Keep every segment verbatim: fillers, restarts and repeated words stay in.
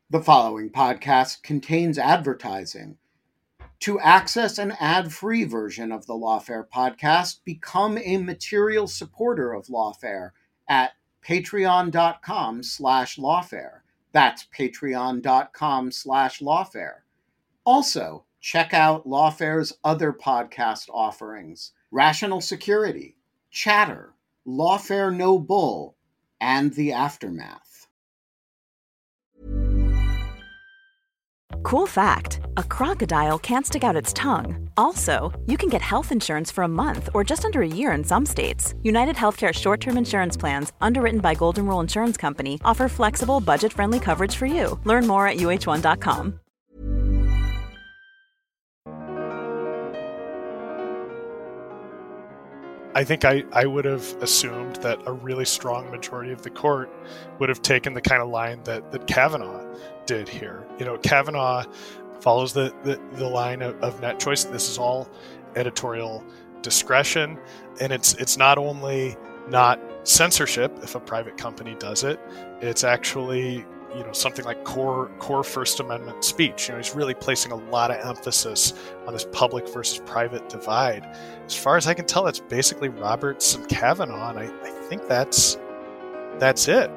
The following podcast contains advertising. To access an ad-free version of the Lawfare podcast, become a material supporter of Lawfare at patreon.com slash lawfare. That's patreon.com slash lawfare. Also, check out Lawfare's other podcast offerings: Rational Security, Chatter, Lawfare No Bull, and The Aftermath. Cool fact, a crocodile can't stick out its tongue. Also, you can get health insurance for a month or just under a year in some states. United Healthcare short-term insurance plans, underwritten by Golden Rule Insurance Company, offer flexible, budget-friendly coverage for you. Learn more at U H one dot com. I think I, I would have assumed that a really strong majority of the court would have taken the kind of line that, that Kavanaugh did here. You know, Kavanaugh follows the, the, the line of, of net choice. This is all editorial discretion. And it's it's not only not censorship if a private company does it, it's actually, you know, something like core core First Amendment speech. You know, he's really placing a lot of emphasis on this public versus private divide. As far as I can tell, that's basically Roberts and Kavanaugh, and I, I think that's that's it.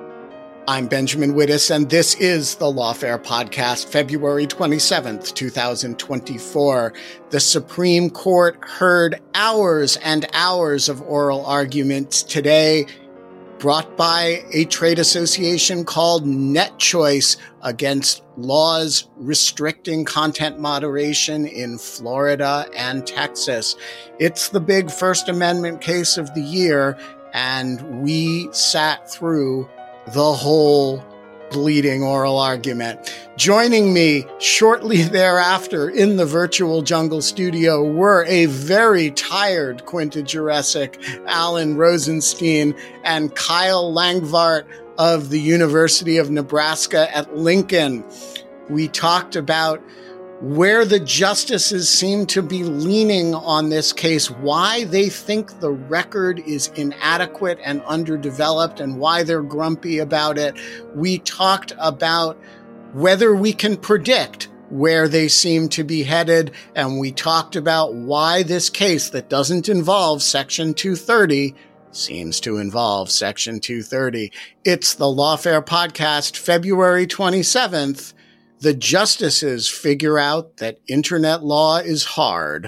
I'm Benjamin Wittes, and this is the Lawfare Podcast, February twenty-seventh, twenty twenty-four. The Supreme Court heard hours and hours of oral arguments today, brought by a trade association called NetChoice against laws restricting content moderation in Florida and Texas. It's the big First Amendment case of the year, and we sat through the whole bleeding oral argument. Joining me shortly thereafter in the virtual jungle studio were a very tired Quinta Jurecic, Alan Rosenstein, and Kyle Langvart of the University of Nebraska at Lincoln. We talked about where the justices seem to be leaning on this case, why they think the record is inadequate and underdeveloped, and why they're grumpy about it. We talked about whether we can predict where they seem to be headed, and we talked about why this case that doesn't involve Section two thirty seems to involve Section two thirty. It's the Lawfare Podcast, February twenty-seventh. The justices figure out that internet law is hard.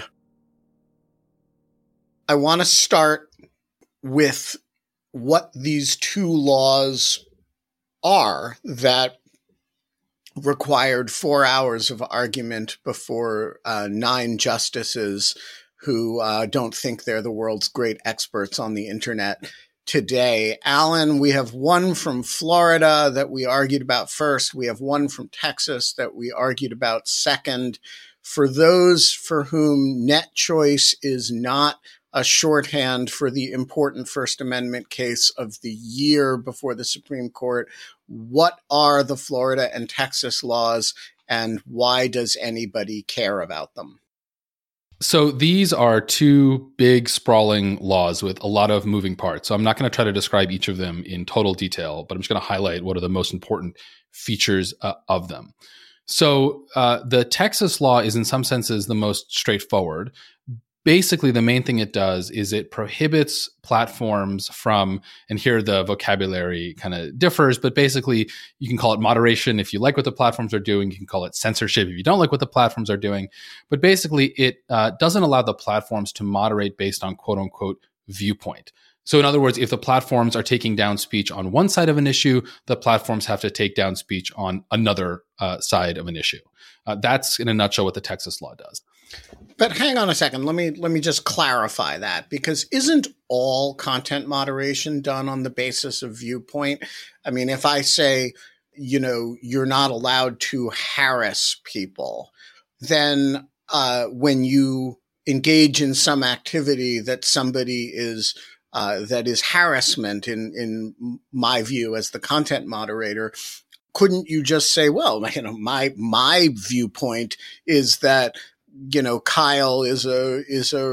I want to start with what these two laws are that required four hours of argument before uh, nine justices who uh, don't think they're the world's great experts on the internet today. Alan, we have one from Florida that we argued about first. We have one from Texas that we argued about second. For those for whom net choice is not a shorthand for the important First Amendment case of the year before the Supreme Court, what are the Florida and Texas laws, and why does anybody care about them? So these are two big, sprawling laws with a lot of moving parts. So I'm not going to try to describe each of them in total detail, but I'm just going to highlight what are the most important features uh, of them. So uh, the Texas law is in some senses the most straightforward. Basically, the main thing it does is it prohibits platforms from, and here the vocabulary kind of differs, but basically you can call it moderation if you like what the platforms are doing. You can call it censorship if you don't like what the platforms are doing. But basically, it uh, doesn't allow the platforms to moderate based on quote unquote viewpoint. So in other words, if the platforms are taking down speech on one side of an issue, the platforms have to take down speech on another uh, side of an issue. Uh, that's in a nutshell what the Texas law does. But hang on a second. Let me let me just clarify that, because isn't all content moderation done on the basis of viewpoint? I mean, if I say, you know, you're not allowed to harass people, then uh, when you engage in some activity that somebody is uh, that is harassment in in my view as the content moderator, couldn't you just say, well, you know, my my viewpoint is that, you know, Kyle is a is a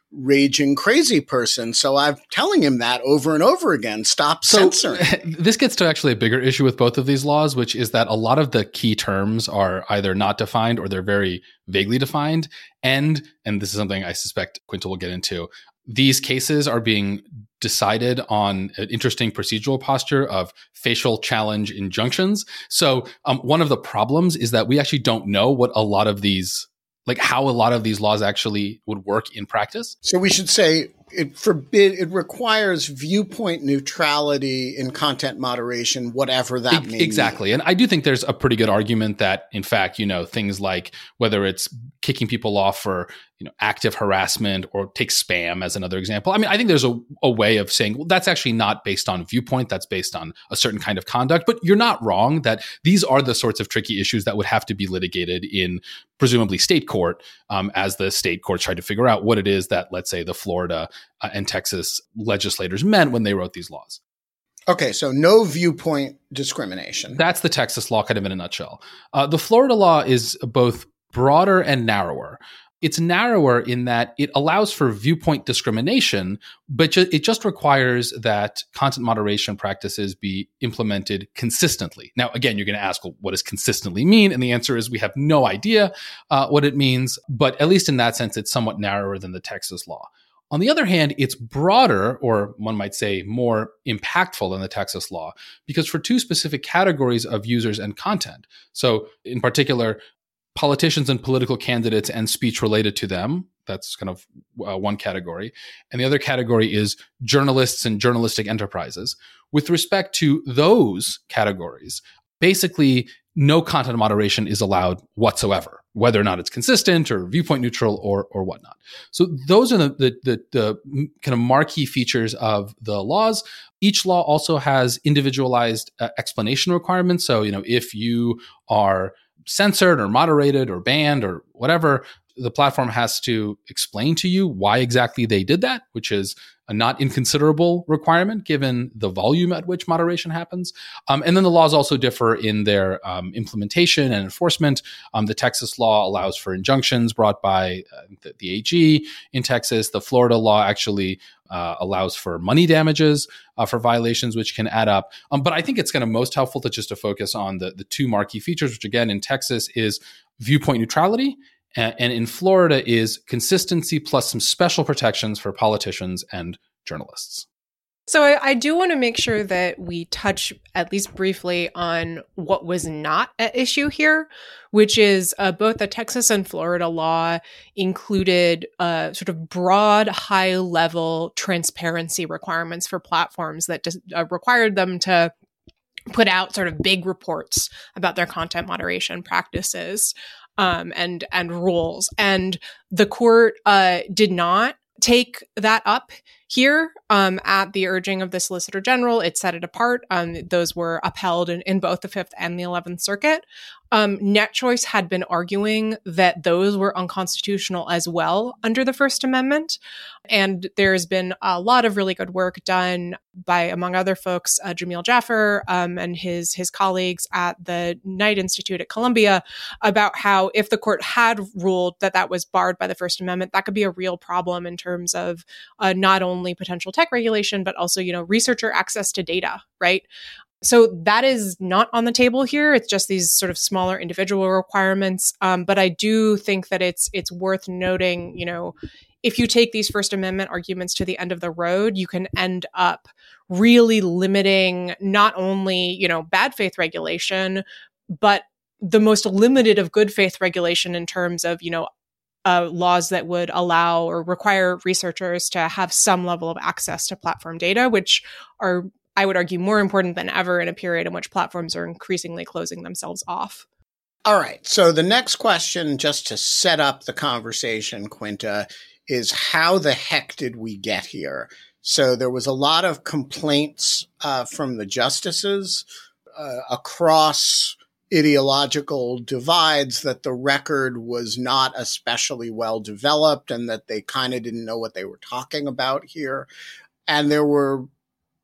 raging crazy person. So I'm telling him that over and over again. Stop so, censoring. This gets to actually a bigger issue with both of these laws, which is that a lot of the key terms are either not defined or they're very vaguely defined. And, and this is something I suspect Quinta will get into, these cases are being decided on an interesting procedural posture of facial challenge injunctions. So um, one of the problems is that we actually don't know what a lot of these, like how a lot of these laws actually would work in practice. So we should say it forbid, it requires viewpoint neutrality in content moderation, whatever that means. Exactly. And I do think there's a pretty good argument that, in fact, you know, things like whether it's kicking people off for, you know, active harassment or take spam as another example. I mean, I think there's a, a way of saying, well, that's actually not based on viewpoint. That's based on a certain kind of conduct. But you're not wrong that these are the sorts of tricky issues that would have to be litigated in presumably state court um, as the state courts try to figure out what it is that, let's say, the Florida uh, and Texas legislators meant when they wrote these laws. Okay, so no viewpoint discrimination. That's the Texas law kind of in a nutshell. Uh, the Florida law is both broader and narrower. It's narrower in that it allows for viewpoint discrimination, but ju- it just requires that content moderation practices be implemented consistently. Now, again, you're going to ask, well, what does consistently mean? And the answer is we have no idea uh, what it means, but at least in that sense, it's somewhat narrower than the Texas law. On the other hand, it's broader, or one might say more impactful than the Texas law, because for two specific categories of users and content. So in particular, politicians and political candidates and speech related to them. That's kind of uh, one category. And the other category is journalists and journalistic enterprises. With respect to those categories, basically no content moderation is allowed whatsoever, whether or not it's consistent or viewpoint neutral or or whatnot. So those are the, the, the, the kind of marquee features of the laws. Each law also has individualized uh, explanation requirements. So, you know, if you are censored or moderated or banned or whatever, the platform has to explain to you why exactly they did that, which is a not inconsiderable requirement given the volume at which moderation happens. Um, and then the laws also differ in their um, implementation and enforcement. Um, the Texas law allows for injunctions brought by uh, the, the A G in Texas. The Florida law actually uh, allows for money damages uh, for violations, which can add up. Um, but I think it's kind of most helpful to just to focus on the, the two marquee features, which again in Texas is viewpoint neutrality, and in Florida is consistency plus some special protections for politicians and journalists. So I, I do want to make sure that we touch at least briefly on what was not at issue here, which is uh, both the Texas and Florida law included uh, sort of broad, high-level transparency requirements for platforms that just, uh, required them to put out sort of big reports about their content moderation practices. Um, and and rules. And the court uh, did not take that up here um, at the urging of the Solicitor General. It set it apart. Um, those were upheld in, in both the Fifth and the Eleventh Circuit. Um, NetChoice had been arguing that those were unconstitutional as well under the First Amendment. And there's been a lot of really good work done by, among other folks, uh, Jamil Jaffer um, and his his colleagues at the Knight Institute at Columbia about how if the court had ruled that that was barred by the First Amendment, that could be a real problem in terms of uh, not only potential tech regulation, but also, you know, researcher access to data, right? So that is not on the table here. It's just these sort of smaller individual requirements. Um, but I do think that it's it's worth noting, you know, if you take these First Amendment arguments to the end of the road, you can end up really limiting not only, you know, bad faith regulation, but the most limited of good faith regulation in terms of, you know, Uh, laws that would allow or require researchers to have some level of access to platform data, which are, I would argue, more important than ever in a period in which platforms are increasingly closing themselves off. All right. So the next question, just to set up the conversation, Quinta, is how the heck did we get here? So there was a lot of complaints uh, from the justices uh, across ideological divides that the record was not especially well developed and that they kind of didn't know what they were talking about here. And there were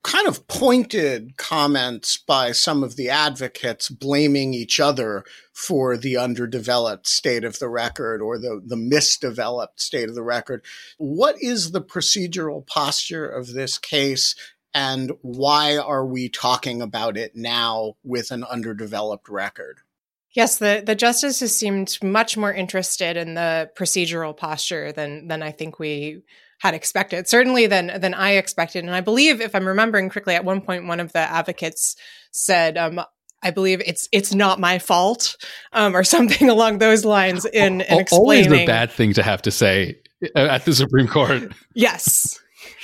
kind of pointed comments by some of the advocates blaming each other for the underdeveloped state of the record or the, the misdeveloped state of the record. What is the procedural posture of this case, and why are we talking about it now with an underdeveloped record? Yes, the, the justices seemed much more interested in the procedural posture than than I think we had expected, certainly than than I expected. And I believe, if I'm remembering correctly, at one point one of the advocates said, um, I believe it's it's not my fault, um, or something along those lines in, in explaining. Always a bad thing to have to say at the Supreme Court. Yes.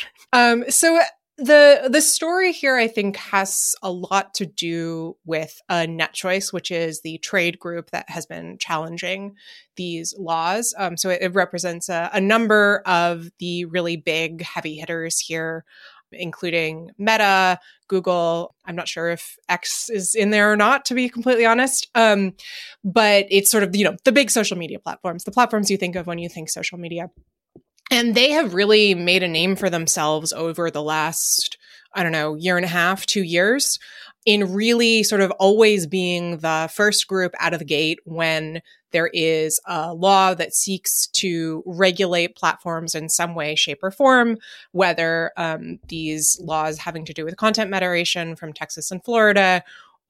Um, so the the story here, I think, has a lot to do with uh, NetChoice, which is the trade group that has been challenging these laws. Um, so it, it represents a, a number of the really big heavy hitters here, including Meta, Google. I'm not sure if X is in there or not, to be completely honest. Um, but it's sort of, you know, the big social media platforms, the platforms you think of when you think social media. And they have really made a name for themselves over the last, I don't know, year and a half, two years, in really sort of always being the first group out of the gate when there is a law that seeks to regulate platforms in some way, shape, or form, whether um, these laws having to do with content moderation from Texas and Florida,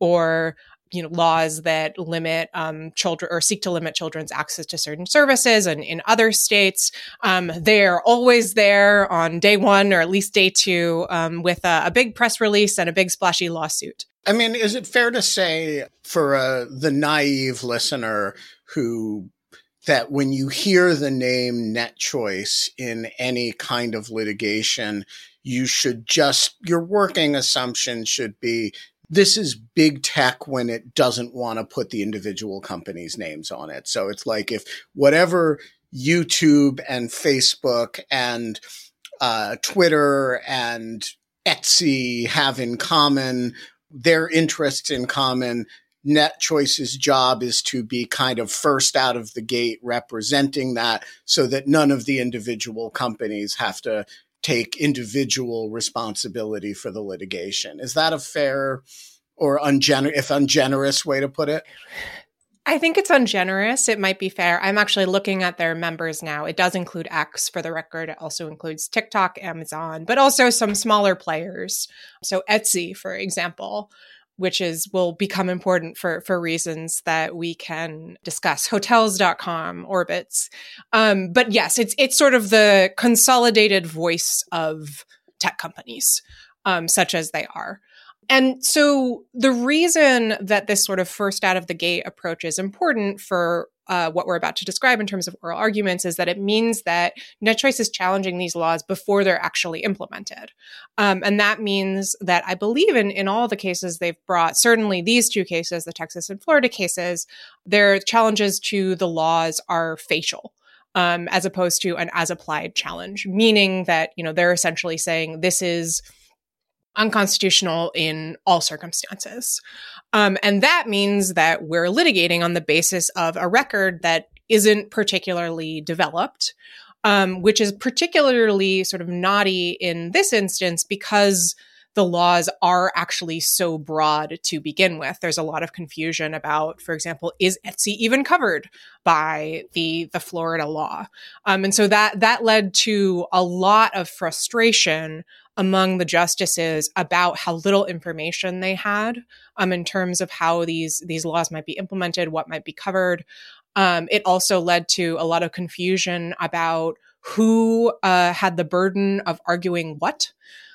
or you know, laws that limit um, children or seek to limit children's access to certain services. And in other states, um, they're always there on day one or at least day two um, with a, a big press release and a big splashy lawsuit. I mean, is it fair to say for uh, the naive listener who that when you hear the name NetChoice in any kind of litigation, you should just, your working assumption should be, this is big tech when it doesn't want to put the individual companies' names on it. So it's like if whatever YouTube and Facebook and uh, Twitter and Etsy have in common, their interests in common, NetChoice's job is to be kind of first out of the gate representing that so that none of the individual companies have to take individual responsibility for the litigation. Is that a fair or ungenerous, if ungenerous way to put it? I think it's ungenerous. It might be fair. I'm actually looking at their members now. It does include X, for the record. It also includes TikTok, Amazon, but also some smaller players. So Etsy, for example, which is will become important for, for reasons that we can discuss. Hotels dot com, Orbitz. Um, but yes, it's it's sort of the consolidated voice of tech companies, um, such as they are. And so the reason that this sort of first out of the gate approach is important for uh, what we're about to describe in terms of oral arguments is that it means that NetChoice is challenging these laws before they're actually implemented. Um, and that means that I believe in, in all the cases they've brought, certainly these two cases, the Texas and Florida cases, their challenges to the laws are facial. Um, as opposed to an as applied challenge, meaning that, you know, they're essentially saying this is unconstitutional in all circumstances. Um, and that means that we're litigating on the basis of a record that isn't particularly developed, um, which is particularly sort of naughty in this instance because the laws are actually so broad to begin with. There's a lot of confusion about, for example, is Etsy even covered by the, the Florida law? Um, and so that, that led to a lot of frustration among the justices about how little information they had um, in terms of how these, these laws might be implemented, what might be covered. Um, it also led to a lot of confusion about who uh, had the burden of arguing what.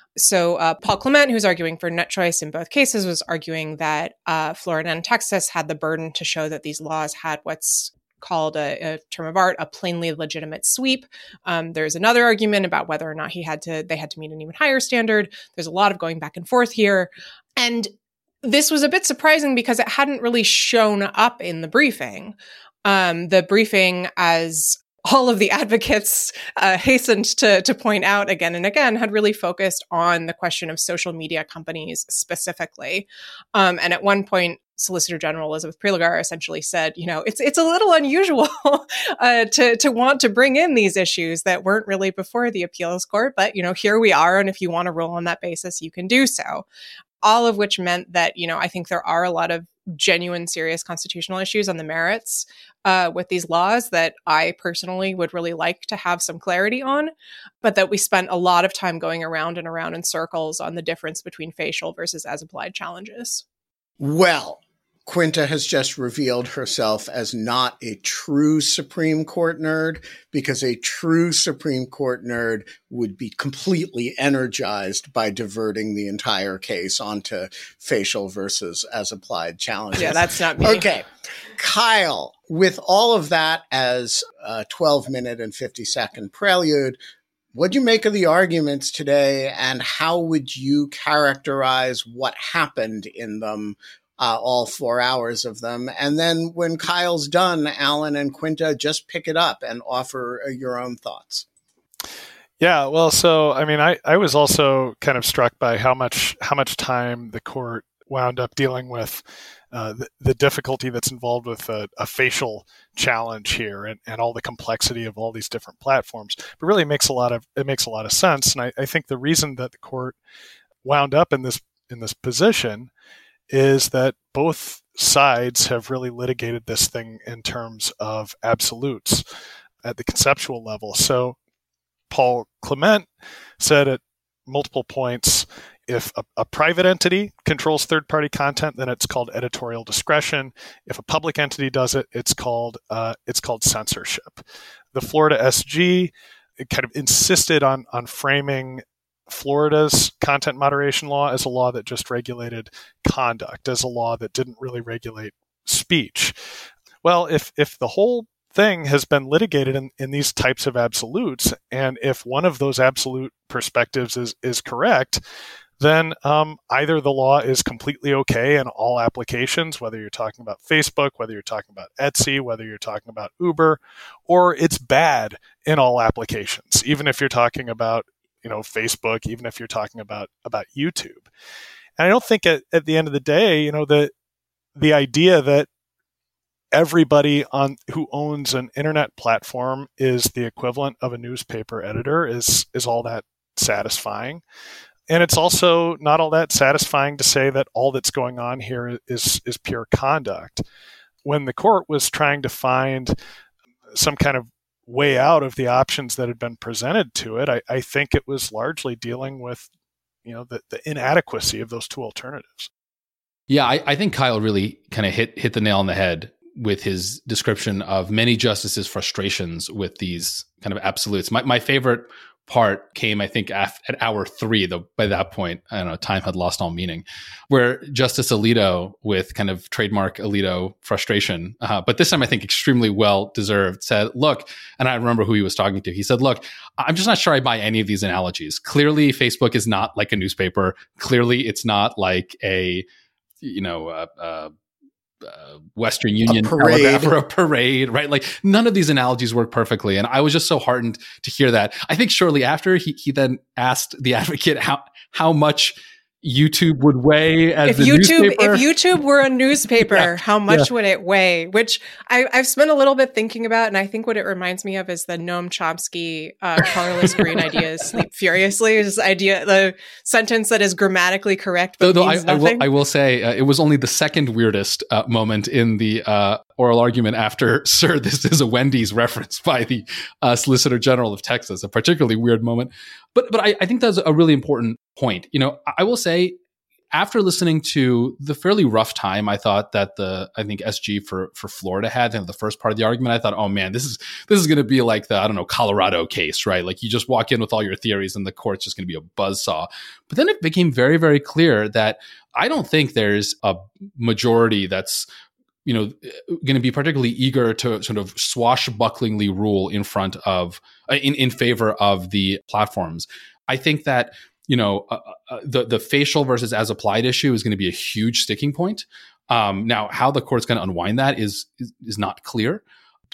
So uh, Paul Clement, who's arguing for NetChoice in both cases, was arguing that uh, Florida and Texas had the burden to show that these laws had what's called a, a term of art, a plainly legitimate sweep. Um, there's another argument about whether or not he had to, they had to meet an even higher standard. There's a lot of going back and forth here. And this was a bit surprising because it hadn't really shown up in the briefing. Um, the briefing, as all of the advocates uh, hastened to, to point out again and again, had really focused on the question of social media companies specifically. Um, and at one point, Solicitor General Elizabeth Prelogar essentially said, you know, it's it's a little unusual uh, to to want to bring in these issues that weren't really before the appeals court, but, you know, here we are. And if you want to rule on that basis, you can do so. All of which meant that, you know, I think there are a lot of genuine, serious constitutional issues on the merits uh, with these laws that I personally would really like to have some clarity on, but that we spent a lot of time going around and around in circles on the difference between facial versus as applied challenges. Well, Quinta has just revealed herself as not a true Supreme Court nerd, because a true Supreme Court nerd would be completely energized by diverting the entire case onto facial versus as applied challenges. Yeah, that's not me. Okay. Kyle, with all of that as a twelve minute and fifty second prelude, what do you make of the arguments today, and how would you characterize what happened in them? Uh, all four hours of them. And then when Kyle's done, Alan and Quinta, just pick it up and offer uh, your own thoughts. Yeah, well, so, I mean, I, I was also kind of struck by how much how much time the court wound up dealing with uh, the, the difficulty that's involved with a, a facial challenge here, and, and all the complexity of all these different platforms. But really, it makes a lot of it makes a lot of sense. And I, I think the reason that the court wound up in this in this position is that both sides have really litigated this thing in terms of absolutes at the conceptual level. So Paul Clement said at multiple points, if a, a private entity controls third-party content, then it's called editorial discretion. If a public entity does it, it's called uh, it's called censorship. The Florida S G kind of insisted on on framing Florida's content moderation law as a law that just regulated conduct, as a law that didn't really regulate speech. Well, if if the whole thing has been litigated in, in these types of absolutes, and if one of those absolute perspectives is, is correct, then um, either the law is completely okay in all applications, whether you're talking about Facebook, whether you're talking about Etsy, whether you're talking about Uber, or it's bad in all applications, even if you're talking about you know, Facebook, even if you're talking about, about YouTube. And I don't think at, at the end of the day, you know, the the idea that everybody on who owns an internet platform is the equivalent of a newspaper editor is is all that satisfying. And it's also not all that satisfying to say that all that's going on here is is pure conduct. When the court was trying to find some kind of way out of the options that had been presented to it, I, I think it was largely dealing with, you know, the, the inadequacy of those two alternatives. Yeah, I, I think Kyle really kind of hit hit the nail on the head with his description of many justices' frustrations with these kind of absolutes. My my favorite part came, I think, af- at hour three, though by that point, I don't know, time had lost all meaning, where Justice Alito, with kind of trademark Alito frustration, uh, but this time I think extremely well-deserved, said, look, and I remember who he was talking to, he said, look, I'm just not sure I buy any of these analogies. Clearly, Facebook is not like a newspaper. Clearly, it's not like a, you know, uh, uh, Uh, Western Union telegraph or a parade, right? Like none of these analogies work perfectly. And I was just so heartened to hear that. I think shortly after he, he then asked the advocate how, how much YouTube would weigh as if the YouTube, newspaper. If YouTube were a newspaper, yeah, how much yeah. would it weigh? Which I, I've spent a little bit thinking about, and I think what it reminds me of is the Noam Chomsky uh, colorless green ideas sleep furiously. This idea, the sentence that is grammatically correct but though, means though I, nothing. I, will, I will say uh, it was only the second weirdest uh, moment in the uh, oral argument after "Sir, this is a Wendy's" reference by the uh, Solicitor General of Texas. A particularly weird moment, but but I, I think that's a really important point. You know, I will say, after listening to the fairly rough time I thought that the I think S G for for Florida had in the first part of the argument, I thought, oh man, this is this is going to be like the I don't know Colorado case, right? Like you just walk in with all your theories and the court's just going to be a buzzsaw. But then it became very very clear that I don't think there's a majority that's you know going to be particularly eager to sort of swashbucklingly rule in front of in in favor of the platforms. I think that you know, uh, uh, the the facial versus as applied issue is going to be a huge sticking point. Um, now, how the court's going to unwind that is, is is not clear.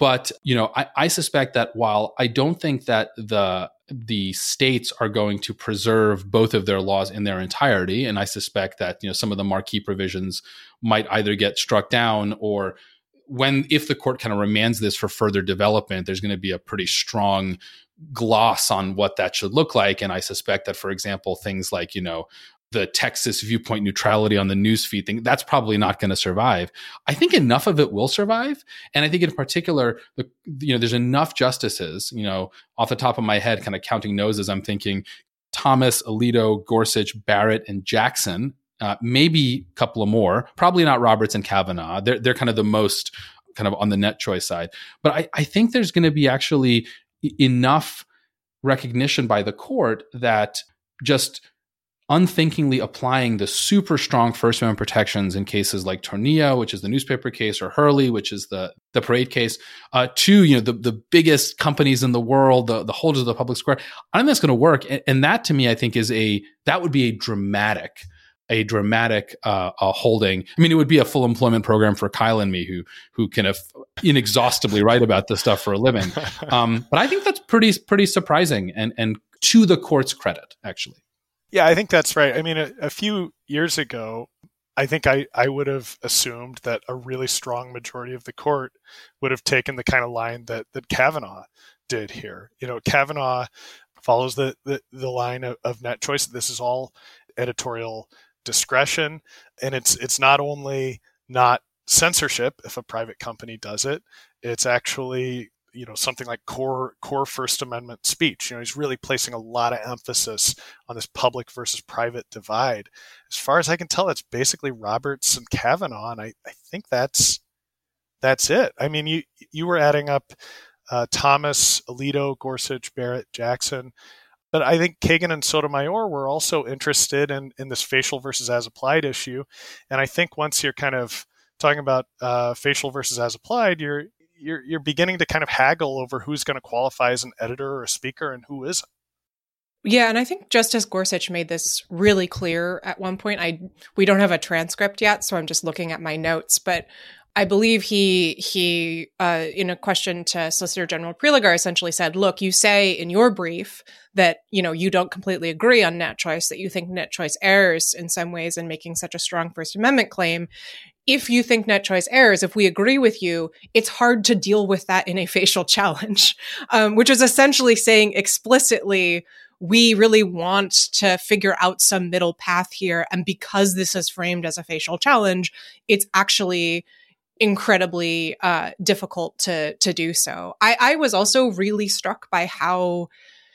But, you know, I, I suspect that while I don't think that the the states are going to preserve both of their laws in their entirety, and I suspect that, you know, some of the marquee provisions might either get struck down, or when, if the court kind of remands this for further development, there's going to be a pretty strong gloss on what that should look like. And I suspect that, for example, things like, you know, the Texas viewpoint neutrality on the newsfeed thing, that's probably not going to survive. I think enough of it will survive. And I think in particular, the, you know, there's enough justices, you know, off the top of my head, kind of counting noses, I'm thinking Thomas, Alito, Gorsuch, Barrett, and Jackson, uh, maybe a couple of more, probably not Roberts and Kavanaugh. They're, they're kind of the most kind of on the net choice side. But I, I think there's going to be actually enough recognition by the court that just unthinkingly applying the super strong First Amendment protections in cases like Tornillo, which is the newspaper case, or Hurley, which is the the parade case, uh, to, you know, the, the biggest companies in the world, the, the holders of the public square. I think that's going to work. And, and that, to me, I think is a, that would be a dramatic, a dramatic uh, uh, holding. I mean, it would be a full employment program for Kyle and me, who who can have inexhaustibly write about this stuff for a living. Um, but I think that's pretty pretty surprising, and and to the court's credit, actually. Yeah, I think that's right. I mean, a, a few years ago, I think I, I would have assumed that a really strong majority of the court would have taken the kind of line that, that Kavanaugh did here. You know, Kavanaugh follows the, the, the line of, of net choice. This is all editorial discretion. And it's it's not only not censorship if a private company does it, it's actually, you know, something like core core First Amendment speech. You know, he's really placing a lot of emphasis on this public versus private divide. As far as I can tell, it's basically Roberts and Kavanaugh, and I, I think that's that's it. I mean, you you were adding up uh, Thomas, Alito, Gorsuch, Barrett, Jackson, but I think Kagan and Sotomayor were also interested in in this facial versus as applied issue, and I think once you're kind of talking about uh, facial versus as applied, you're You're, you're beginning to kind of haggle over who's going to qualify as an editor or a speaker and who isn't. Yeah, and I think Justice Gorsuch made this really clear at one point. I we don't have a transcript yet, so I'm just looking at my notes, but I believe he he uh, in a question to Solicitor General Prelogar essentially said, "Look, you say in your brief that, you know, you don't completely agree on net choice, that you think net choice errs in some ways in making such a strong First Amendment claim. If you think net choice errors, if we agree with you, it's hard to deal with that in a facial challenge," um, which is essentially saying explicitly, we really want to figure out some middle path here. And because this is framed as a facial challenge, it's actually incredibly uh, difficult to to do so. I, I was also really struck by how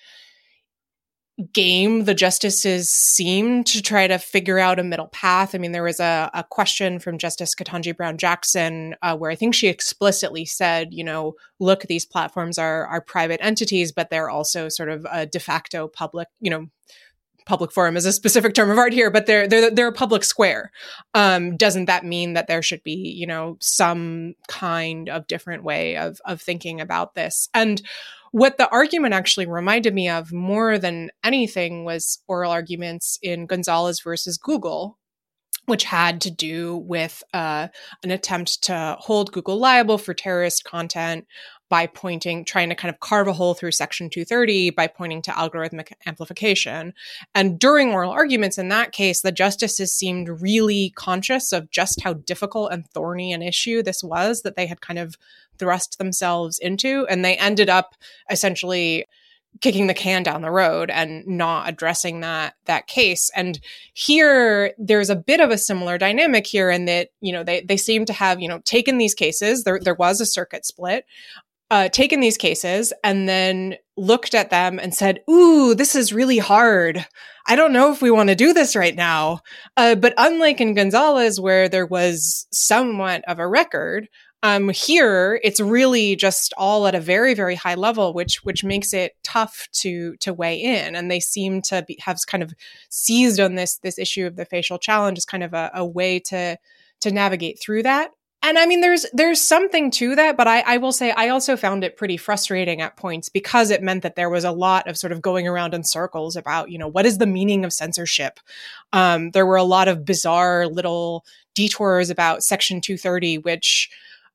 game the justices seemed to try to figure out a middle path. I mean, there was a, a question from Justice Ketanji Brown Jackson uh, where I think she explicitly said, you know, look, these platforms are are private entities, but they're also sort of a de facto public, you know, public forum is a specific term of art here, but they're they're they're a public square. Um, doesn't that mean that there should be, you know, some kind of different way of of thinking about this? And what the argument actually reminded me of more than anything was oral arguments in Gonzalez versus Google, which had to do with uh, an attempt to hold Google liable for terrorist content by pointing, trying to kind of carve a hole through Section two thirty by pointing to algorithmic amplification. And during oral arguments in that case, the justices seemed really conscious of just how difficult and thorny an issue this was that they had kind of thrust themselves into. And they ended up essentially kicking the can down the road and not addressing that that case. And here, there's a bit of a similar dynamic here in that, you know, they they seem to have, you know, taken these cases. There there was a circuit split. Uh, taken these cases and then looked at them and said, ooh, this is really hard. I don't know if we want to do this right now. Uh, but unlike in Gonzalez, where there was somewhat of a record, um, here it's really just all at a very, very high level, which which makes it tough to to weigh in. And they seem to be, have kind of seized on this this issue of the facial challenge as kind of a, a way to to navigate through that. And I mean, there's there's something to that, but I, I will say I also found it pretty frustrating at points because it meant that there was a lot of sort of going around in circles about, you know, what is the meaning of censorship? Um, there were a lot of bizarre little detours about Section two thirty, which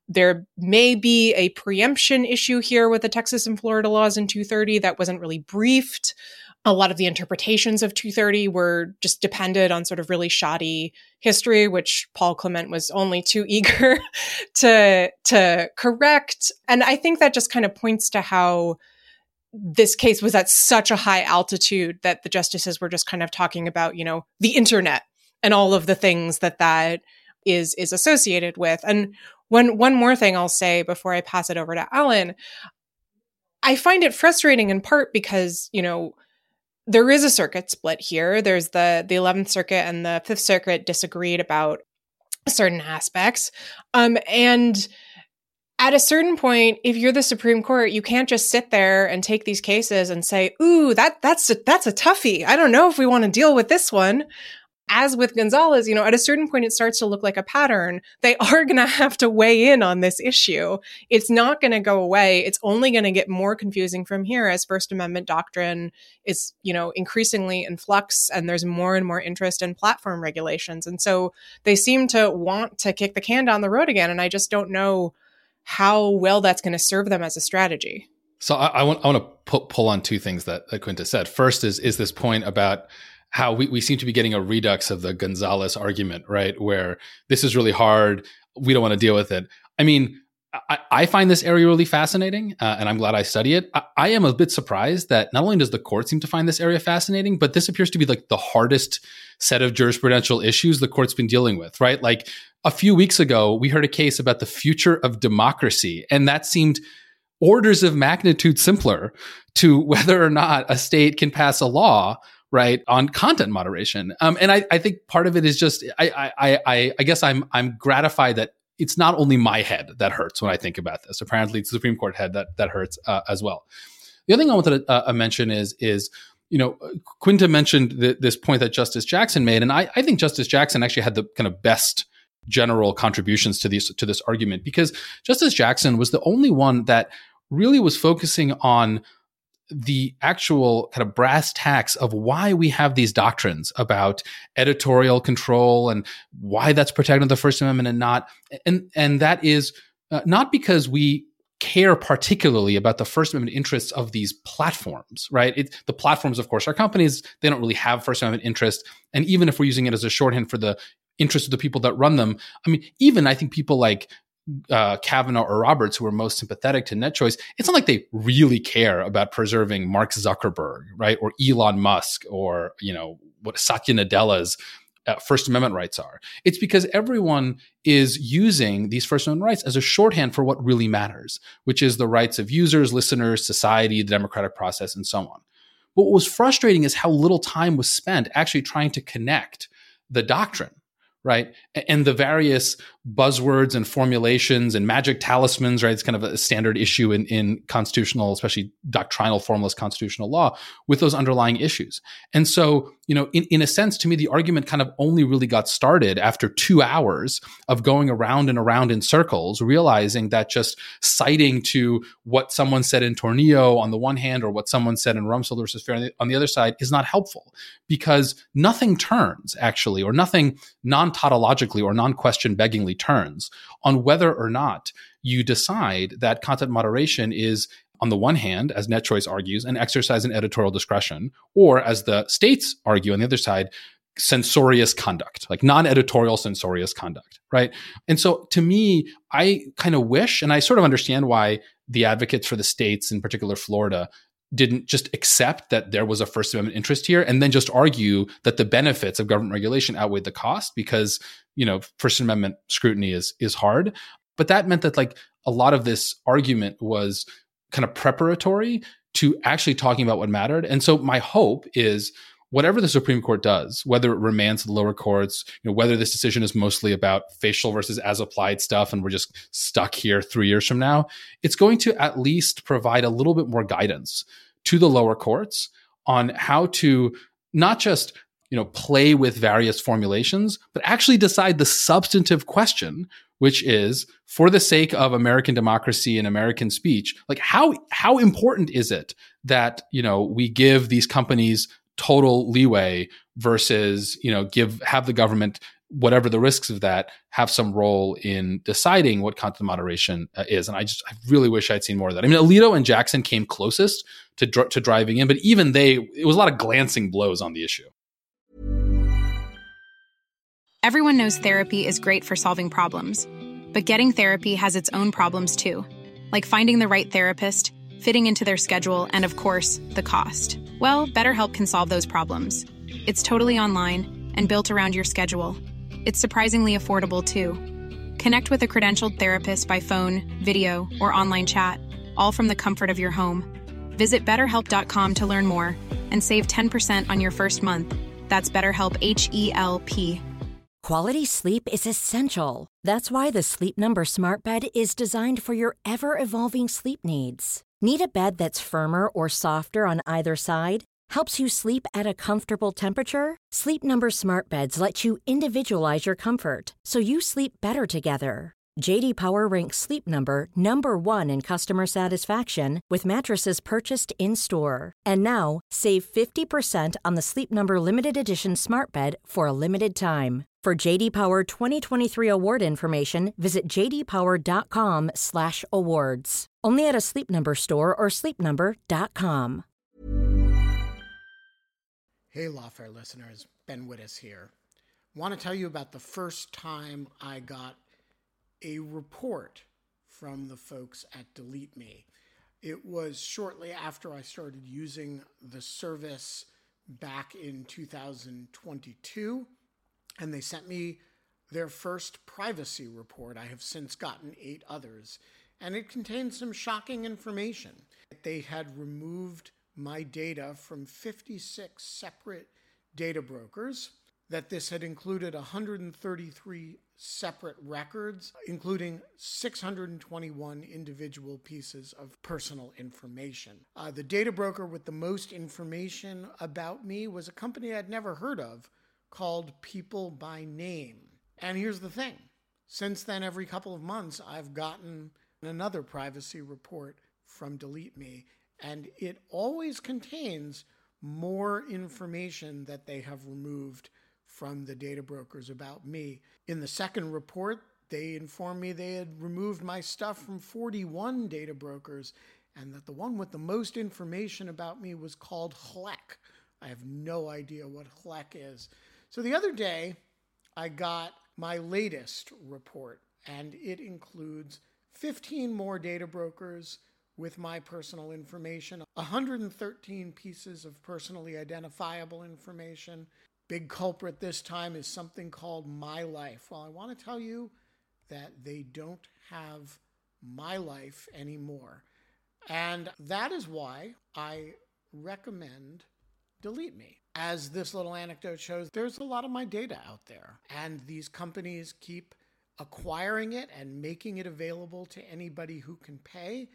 There may be a preemption issue here with the Texas and Florida laws in two thirty that wasn't really briefed. A lot of the interpretations of two thirty were just dependent on sort of really shoddy history, which Paul Clement was only too eager to, to correct. And I think that just kind of points to how this case was at such a high altitude that the justices were just kind of talking about, you know, the internet and all of the things that that is, is associated with. And one, one more thing I'll say before I pass it over to Alan, I find it frustrating in part because, you know, there is a circuit split here. There's the, the eleventh Circuit and the Fifth Circuit disagreed about certain aspects. Um, and at a certain point, if you're the Supreme Court, you can't just sit there and take these cases and say, ooh, that that's a, that's a toughie. I don't know if we want to deal with this one. As with Gonzalez, you know, at a certain point, it starts to look like a pattern. They are going to have to weigh in on this issue. It's not going to go away. It's only going to get more confusing from here as First Amendment doctrine is, you know, increasingly in flux and there's more and more interest in platform regulations. And so they seem to want to kick the can down the road again. And I just don't know how well that's going to serve them as a strategy. So I, I want I want to pu- pull on two things that, that Quinta said. First is is this point about how we, we seem to be getting a redux of the Gonzalez argument, right? Where this is really hard. We don't want to deal with it. I mean, I, I find this area really fascinating, uh, and I'm glad I study it. I, I am a bit surprised that not only does the court seem to find this area fascinating, but this appears to be like the hardest set of jurisprudential issues the court's been dealing with, right? Like a few weeks ago, we heard a case about the future of democracy, and that seemed orders of magnitude simpler to whether or not a state can pass a law, right, on content moderation. Um, and I, I think part of it is just, I, I, I, I guess I'm, I'm gratified that it's not only my head that hurts when I think about this. Apparently, it's the Supreme Court head that that hurts uh, as well. The other thing I wanted to uh, mention is, is you know, Quinta mentioned th- this point that Justice Jackson made, and I, I think Justice Jackson actually had the kind of best general contributions to these to this argument, because Justice Jackson was the only one that really was focusing on the actual kind of brass tacks of why we have these doctrines about editorial control and why that's protected in the First Amendment and not. And, and that is uh, not because we care particularly about the First Amendment interests of these platforms, right? It, the platforms, of course, are companies. They don't really have First Amendment interest. And even if we're using it as a shorthand for the interest of the people that run them, I mean, even I think people like Uh, Kavanaugh or Roberts, who are most sympathetic to net choice, it's not like they really care about preserving Mark Zuckerberg, right, or Elon Musk, or you know what Satya Nadella's uh, First Amendment rights are. It's because everyone is using these First Amendment rights as a shorthand for what really matters, which is the rights of users, listeners, society, the democratic process, and so on. But what was frustrating is how little time was spent actually trying to connect the doctrine, right? And the various buzzwords and formulations and magic talismans, right? It's kind of a standard issue in, in constitutional, especially doctrinal formalist constitutional law, with those underlying issues. And so, you know, in, in a sense, to me, the argument kind of only really got started after two hours of going around and around in circles, realizing that just citing to what someone said in Tornillo on the one hand, or what someone said in Rumsfeld versus Fair on the, on the other side is not helpful, because nothing turns actually, or nothing non-tautologically or non-question beggingly turns on whether or not you decide that content moderation is, on the one hand, as Net Choice argues, an exercise in editorial discretion, or as the states argue on the other side, censorious conduct, like non-editorial censorious conduct, right? And so to me, I kind of wish, and I sort of understand why the advocates for the states, in particular Florida, didn't just accept that there was a First Amendment interest here and then just argue that the benefits of government regulation outweighed the cost, because, you know, First Amendment scrutiny is is hard. But that meant that like a lot of this argument was kind of preparatory to actually talking about what mattered. And so my hope is whatever the Supreme Court does, whether it remands to the lower courts, you know, whether this decision is mostly about facial versus as applied stuff and we're just stuck here three years from now, it's going to at least provide a little bit more guidance to the lower courts on how to not just, you know, play with various formulations, but actually decide the substantive question, which is, for the sake of American democracy and American speech, like how how important is it that, you know, we give these companies total leeway versus, you know, give have the government whatever the risks of that, have some role in deciding what content moderation uh, is. And I just, I really wish I'd seen more of that. I mean, Alito and Jackson came closest to dr- to driving in, but even they, it was a lot of glancing blows on the issue. Everyone knows therapy is great for solving problems, but getting therapy has its own problems too, like finding the right therapist, fitting into their schedule, and of course, the cost. Well, BetterHelp can solve those problems. It's totally online and built around your schedule. It's surprisingly affordable too. Connect with a credentialed therapist by phone, video, or online chat, all from the comfort of your home. Visit better help dot com to learn more and save ten percent on your first month. That's BetterHelp, H E L P. Quality sleep is essential. That's why the Sleep Number Smart Bed is designed for your ever-evolving sleep needs. Need a bed that's firmer or softer on either side? Helps you sleep at a comfortable temperature? Sleep Number Smart Beds let you individualize your comfort, so you sleep better together. J D Power ranks Sleep Number number one in customer satisfaction with mattresses purchased in-store. And now, save fifty percent on the Sleep Number Limited Edition Smart Bed for a limited time. For J D Power twenty twenty-three award information, visit j d power dot com slash awards. Only at a Sleep Number store or sleep number dot com. Hey, Lawfare listeners, Ben Wittes here. Want to tell you about the first time I got a report from the folks at Delete Me. It was shortly after I started using the service back in two thousand twenty-two, and they sent me their first privacy report. I have since gotten eight others, and it contained some shocking information. They had removed my data from fifty-six separate data brokers, that this had included one hundred thirty-three separate records, including six hundred twenty-one individual pieces of personal information. Uh, the data broker with the most information about me was a company I'd never heard of called People by Name. And here's the thing. Since then, every couple of months, I've gotten another privacy report from Delete Me, and it always contains more information that they have removed from the data brokers about me. In the second report, they informed me they had removed my stuff from forty-one data brokers, and that the one with the most information about me was called H L E C. I have no idea what H L E C is. So the other day, I got my latest report, and it includes fifteen more data brokers with my personal information, one hundred thirteen pieces of personally identifiable information. Big culprit this time is something called My Life. Well, I want to tell you that they don't have My Life anymore. And that is why I recommend Delete Me. As this little anecdote shows, there's a lot of my data out there, and these companies keep acquiring it and making it available to anybody who can pay.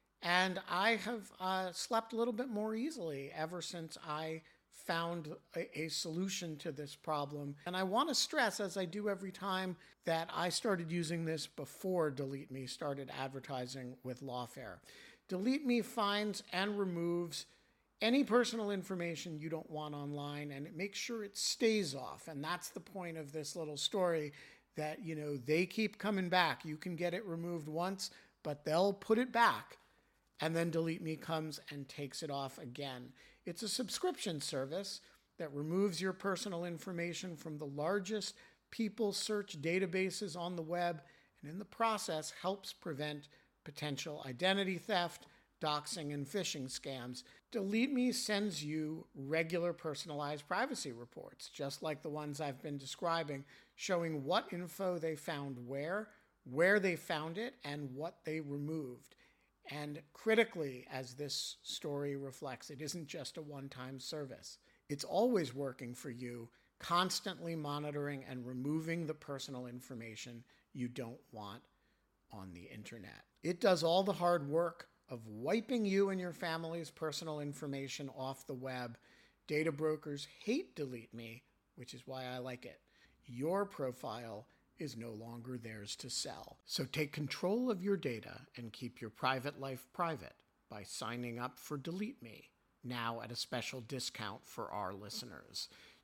And I have uh, slept a little bit more easily ever since I found a, a solution to this problem. And I want to stress, as I do every time, that I started using this before Delete Me started advertising with Lawfare. Delete Me finds and removes any personal information you don't want online, and it makes sure it stays off. And that's the point of this little story, that, you know, they keep coming back. You can get it removed once, but they'll put it back. And then Delete Me comes and takes it off again. It's a subscription service that removes your personal information from the largest people search databases on the web, and in the process helps prevent potential identity theft, doxing, and phishing scams. Delete Me sends you regular personalized privacy reports, just like the ones I've been describing, showing what info they found where, where they found it, and what they removed. And critically, as this story reflects, it isn't just a one-time service. It's always working for you, constantly monitoring and removing the personal information you don't want on the internet. It does all the hard work of wiping you and your family's personal information off the web. Data brokers hate Delete Me, which is why I like it. Your profile is no longer theirs to sell. So take control of your data and keep your private life private by signing up for Delete Me, now at a special discount for our listeners.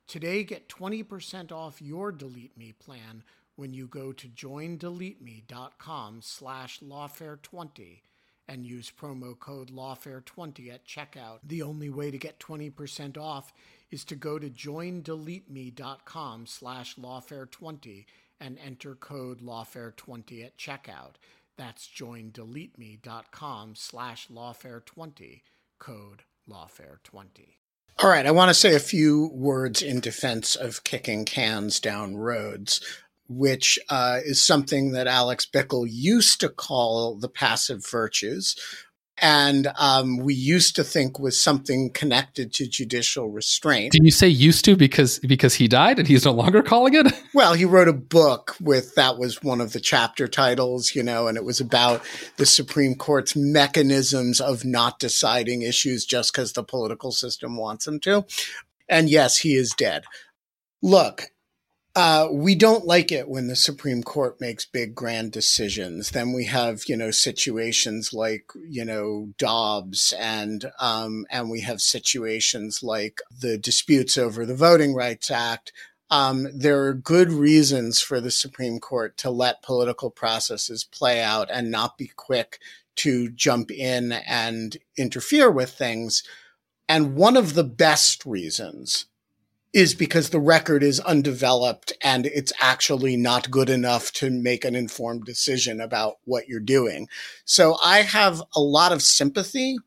Today, get twenty percent off your Delete Me plan when you go to joindeleteme.com slash lawfare20 and use promo code lawfare twenty at checkout. The only way to get twenty percent off is to go to joindeleteme.com slash lawfare20 and enter code lawfare twenty at checkout. That's joindeleteme.com slash lawfare20, code lawfare twenty. All right, I want to say a few words in defense of kicking cans down roads, which uh, is something that Alex Bickel used to call the passive virtues, and um, we used to think was something connected to judicial restraint. Did you say used to because because he died and he's no longer calling it? Well, he wrote a book with, that was one of the chapter titles, you know, and it was about the Supreme Court's mechanisms of not deciding issues just because the political system wants them to. And yes, he is dead. Look, Uh, we don't like it when the Supreme Court makes big, grand decisions. Then we have, you know, situations like, you know, Dobbs, and um, and we have situations like the disputes over the Voting Rights Act. Um, there are good reasons for the Supreme Court to let political processes play out and not be quick to jump in and interfere with things. And one of the best reasons is because the record is undeveloped and it's actually not good enough to make an informed decision about what you're doing. So I have a lot of sympathy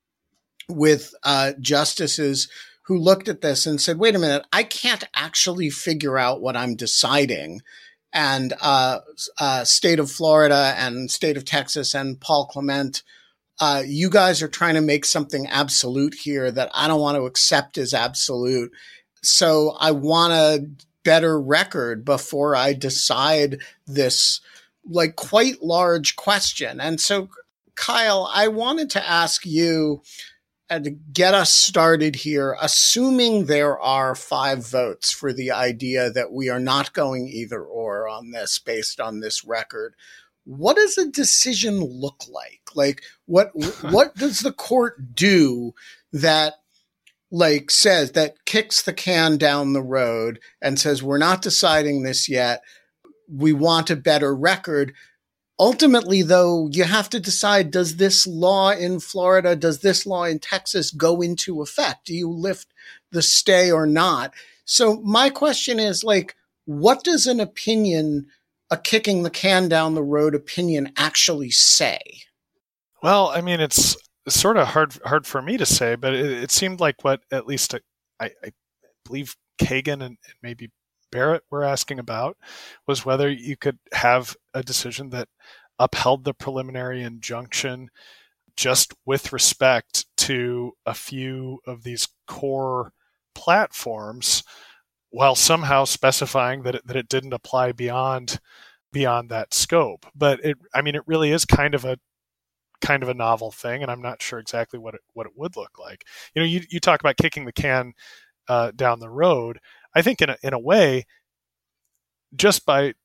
with uh, justices who looked at this and said, wait a minute, I can't actually figure out what I'm deciding. And uh, uh, state of Florida and state of Texas and Paul Clement, uh, you guys are trying to make something absolute here that I don't want to accept as absolute. So I want a better record before I decide this like quite large question. And so, Kyle, I wanted to ask you uh, to get us started here, assuming there are five votes for the idea that we are not going either or on this based on this record. What does a decision look like? Like what, what does the court do that like says that kicks the can down the road and says, we're not deciding this yet. We want a better record. Ultimately, though, you have to decide, does this law in Florida, does this law in Texas go into effect? Do you lift the stay or not? So my question is, like, what does an opinion, a kicking the can down the road opinion actually say? Well, I mean, it's sort of hard hard for me to say, but it, it seemed like what at least I, I believe Kagan and, and maybe Barrett were asking about was whether you could have a decision that upheld the preliminary injunction just with respect to a few of these core platforms, while somehow specifying that it, that it didn't apply beyond beyond that scope. But it, I mean, it really is kind of a kind of a novel thing, and I'm not sure exactly what it what it would look like. You know, you you talk about kicking the can uh, down the road. I think in a, in a way, just by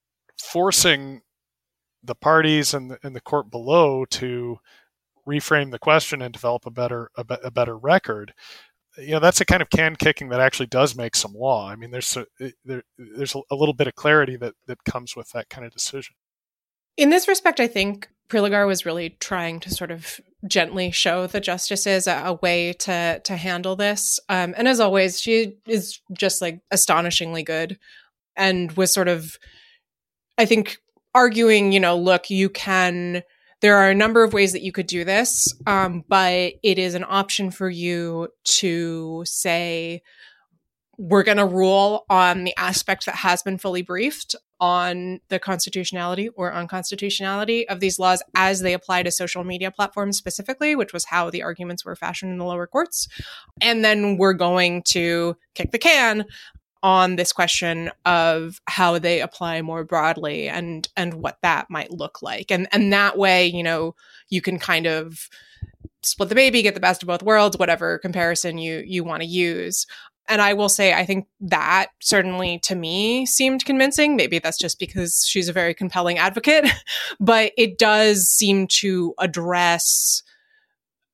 forcing the parties and the, and the court below to reframe the question and develop a better a, be, a better record, you know, that's a kind of can kicking that actually does make some law. I mean, there's a, there, there's a little bit of clarity that that comes with that kind of decision. In this respect, I think Prelogar was really trying to sort of gently show the justices a, a way to to handle this. Um, and as always, she is just like astonishingly good and was sort of, I think, arguing, you know, look, you can, there are a number of ways that you could do this, um, but it is an option for you to say, we're going to rule on the aspect that has been fully briefed on the constitutionality or unconstitutionality of these laws as they apply to social media platforms specifically, which was how the arguments were fashioned in the lower courts. And then we're going to kick the can on this question of how they apply more broadly and and what that might look like. And and that way, you know, you can kind of split the baby, get the best of both worlds, whatever comparison you you want to use. And I will say, I think that certainly to me seemed convincing. Maybe that's just because she's a very compelling advocate, but it does seem to address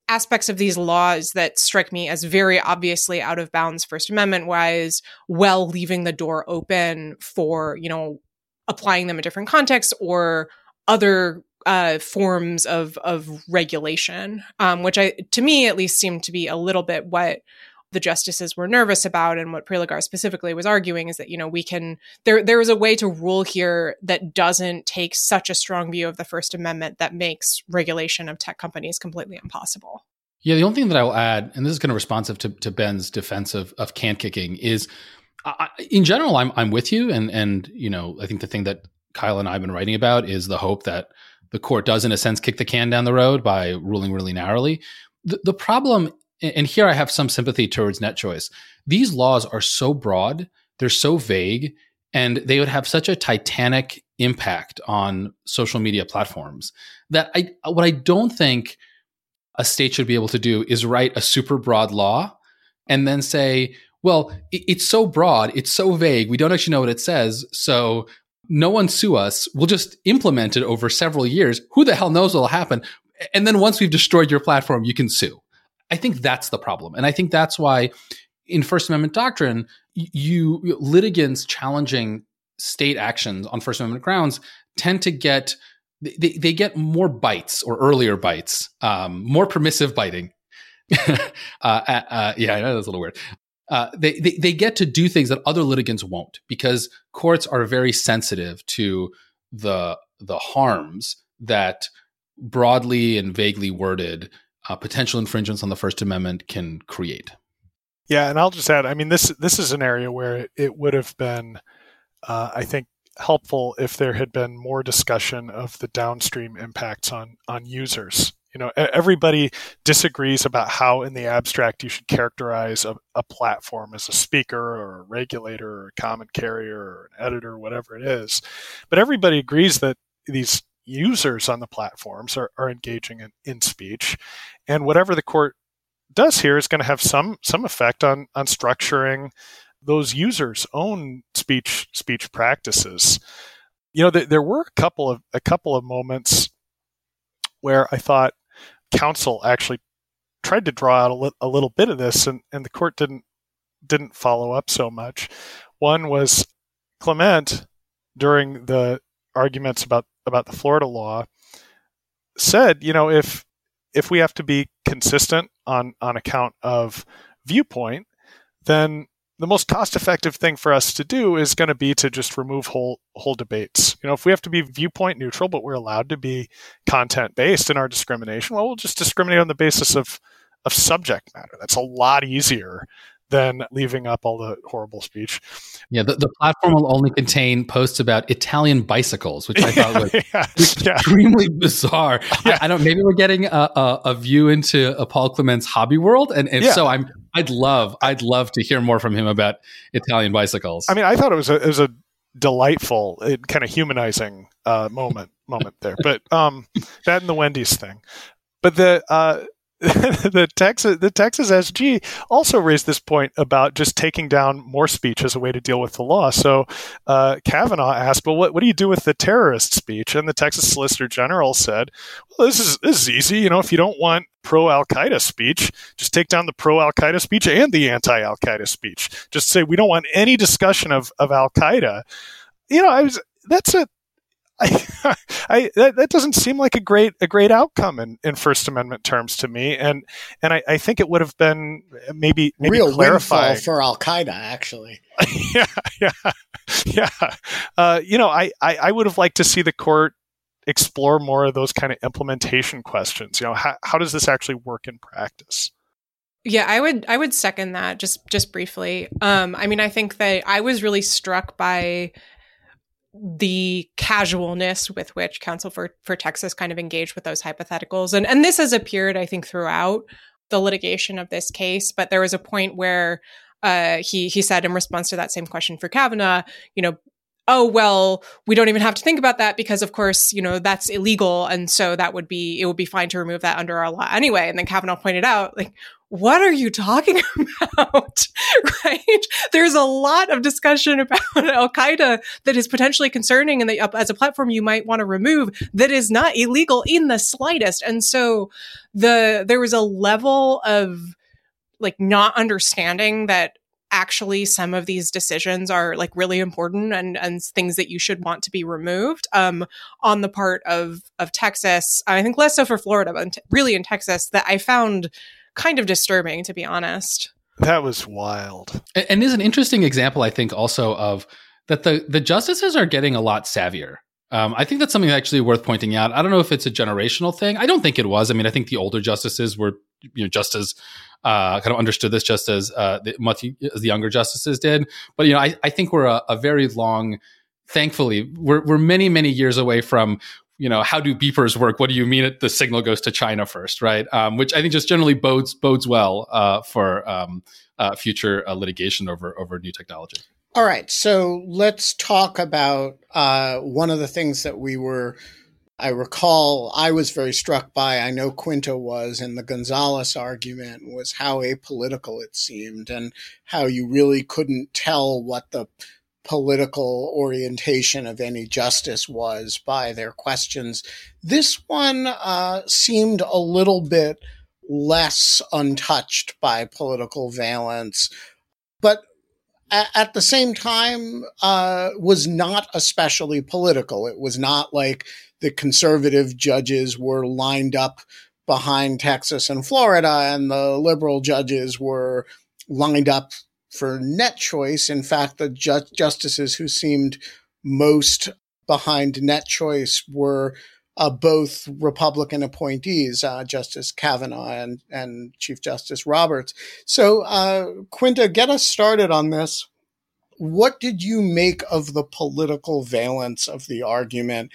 aspects of these laws that strike me as very obviously out of bounds First Amendment wise, while leaving the door open for, you know, applying them in different contexts or other uh, forms of of regulation, um, which I, to me at least, seemed to be a little bit what the justices were nervous about, and what Prelogar specifically was arguing is that, you know, we can there there is a way to rule here that doesn't take such a strong view of the First Amendment that makes regulation of tech companies completely impossible. Yeah, the only thing that I will add, and this is kind of responsive to, to Ben's defense of, of can kicking, is I, in general, I'm I'm with you, and and you know, I think the thing that Kyle and I have been writing about is the hope that the court does, in a sense, kick the can down the road by ruling really narrowly. The, the problem, and here I have some sympathy towards NetChoice, these laws are so broad, they're so vague, and they would have such a titanic impact on social media platforms that I what I don't think a state should be able to do is write a super broad law and then say, well, it, it's so broad, it's so vague, we don't actually know what it says, so no one sue us. We'll just implement it over several years. Who the hell knows what will happen? And then once we've destroyed your platform, you can sue. I think that's the problem. And I think that's why in First Amendment doctrine, you, you litigants challenging state actions on First Amendment grounds tend to get, they, they get more bites or earlier bites, um, more permissive biting. uh, uh, yeah, I know that's a little weird. Uh, they, they they get to do things that other litigants won't, because courts are very sensitive to the the harms that broadly and vaguely worded uh, potential infringements on the First Amendment can create. Yeah, and I'll just add, I mean, this this is an area where it, it would have been, uh, I think, helpful if there had been more discussion of the downstream impacts on on users. You know, everybody disagrees about how, in the abstract, you should characterize a, a platform as a speaker or a regulator or a common carrier or an editor, whatever it is. But everybody agrees that these users on the platforms are, are engaging in, in speech. And whatever the court does here is going to have some some effect on on structuring those users' own speech speech practices. You know, th- there were a couple of a couple of moments where I thought counsel actually tried to draw out a, li- a little bit of this, and, and the court didn't didn't follow up so much. One was Clement, during the arguments about, about the Florida law, said, you know, if if we have to be consistent on, on account of viewpoint, then the most cost-effective thing for us to do is going to be to just remove whole whole debates. You know, if we have to be viewpoint neutral, but we're allowed to be content-based in our discrimination, well, we'll just discriminate on the basis of, of subject matter. That's a lot easier than leaving up all the horrible speech. Yeah, the, the platform will only contain posts about Italian bicycles, which I thought was yeah, extremely yeah. bizarre. Yeah. I, I don't. Maybe we're getting a, a, a view into a Paul Clement's hobby world, and if yeah. so, I'm. I'd love. I'd love to hear more from him about Italian bicycles. I mean, I thought it was a, it was a delightful, kind of humanizing uh, moment moment there. But um, that and the Wendy's thing. But the. Uh, the Texas the Texas S G also raised this point about just taking down more speech as a way to deal with the law. So uh, Kavanaugh asked, well, what, what do you do with the terrorist speech? And the Texas Solicitor General said, well, this is, this is easy. You know, if you don't want pro-Al-Qaeda speech, just take down the pro-Al-Qaeda speech and the anti-Al-Qaeda speech. Just say, we don't want any discussion of, of Al-Qaeda. You know, I was, that's a, I, I that, that doesn't seem like a great a great outcome in, in First Amendment terms to me, and and I, I think it would have been maybe, maybe real clarifying windfall for Al Qaeda, actually. yeah, yeah, yeah. Uh, you know, I, I, I would have liked to see the court explore more of those kind of implementation questions. You know, how how does this actually work in practice? Yeah, I would I would second that just just briefly. Um, I mean, I think that I was really struck by the casualness with which counsel for, for Texas kind of engaged with those hypotheticals. And, and this has appeared, I think, throughout the litigation of this case. But there was a point where uh, he he said in response to that same question for Kavanaugh, you know, oh, well, we don't even have to think about that because, of course, you know, that's illegal. And so that would be, it would be fine to remove that under our law anyway. And then Kavanaugh pointed out, like, what are you talking about? Right? There's a lot of discussion about Al-Qaeda that is potentially concerning and that as a platform you might want to remove that is not illegal in the slightest. And so the, there was a level of like not understanding that actually some of these decisions are like really important and, and things that you should want to be removed um, on the part of, of Texas. I think less so for Florida, but t- really in Texas that I found kind of disturbing, to be honest. That was wild. And, and is an interesting example, I think, also of that the, the justices are getting a lot savvier. Um, I think that's something actually worth pointing out. I don't know if it's a generational thing. I don't think it was. I mean, I think the older justices were, you know, just as uh, kind of understood this just as uh, the, much as the younger justices did. But you know, I, I think we're a, a very long. Thankfully, we're we're many many years away from, you know, how do beepers work? What do you mean it, the signal goes to China first, right? Um, which I think just generally bodes bodes well uh, for um, uh, future uh, litigation over over new technology. All right, so let's talk about uh, one of the things that we were, I recall, I was very struck by, I know Quinta was, in the Gonzalez argument, was how apolitical it seemed and how you really couldn't tell what the political orientation of any justice was by their questions. This one uh, seemed a little bit less untouched by political valence, but at the same time, uh, was not especially political. It was not like the conservative judges were lined up behind Texas and Florida and the liberal judges were lined up for net choice. In fact, the ju- justices who seemed most behind net choice were uh, both Republican appointees, uh, Justice Kavanaugh and, and Chief Justice Roberts. So, uh, Quinta, get us started on this. What did you make of the political valence of the argument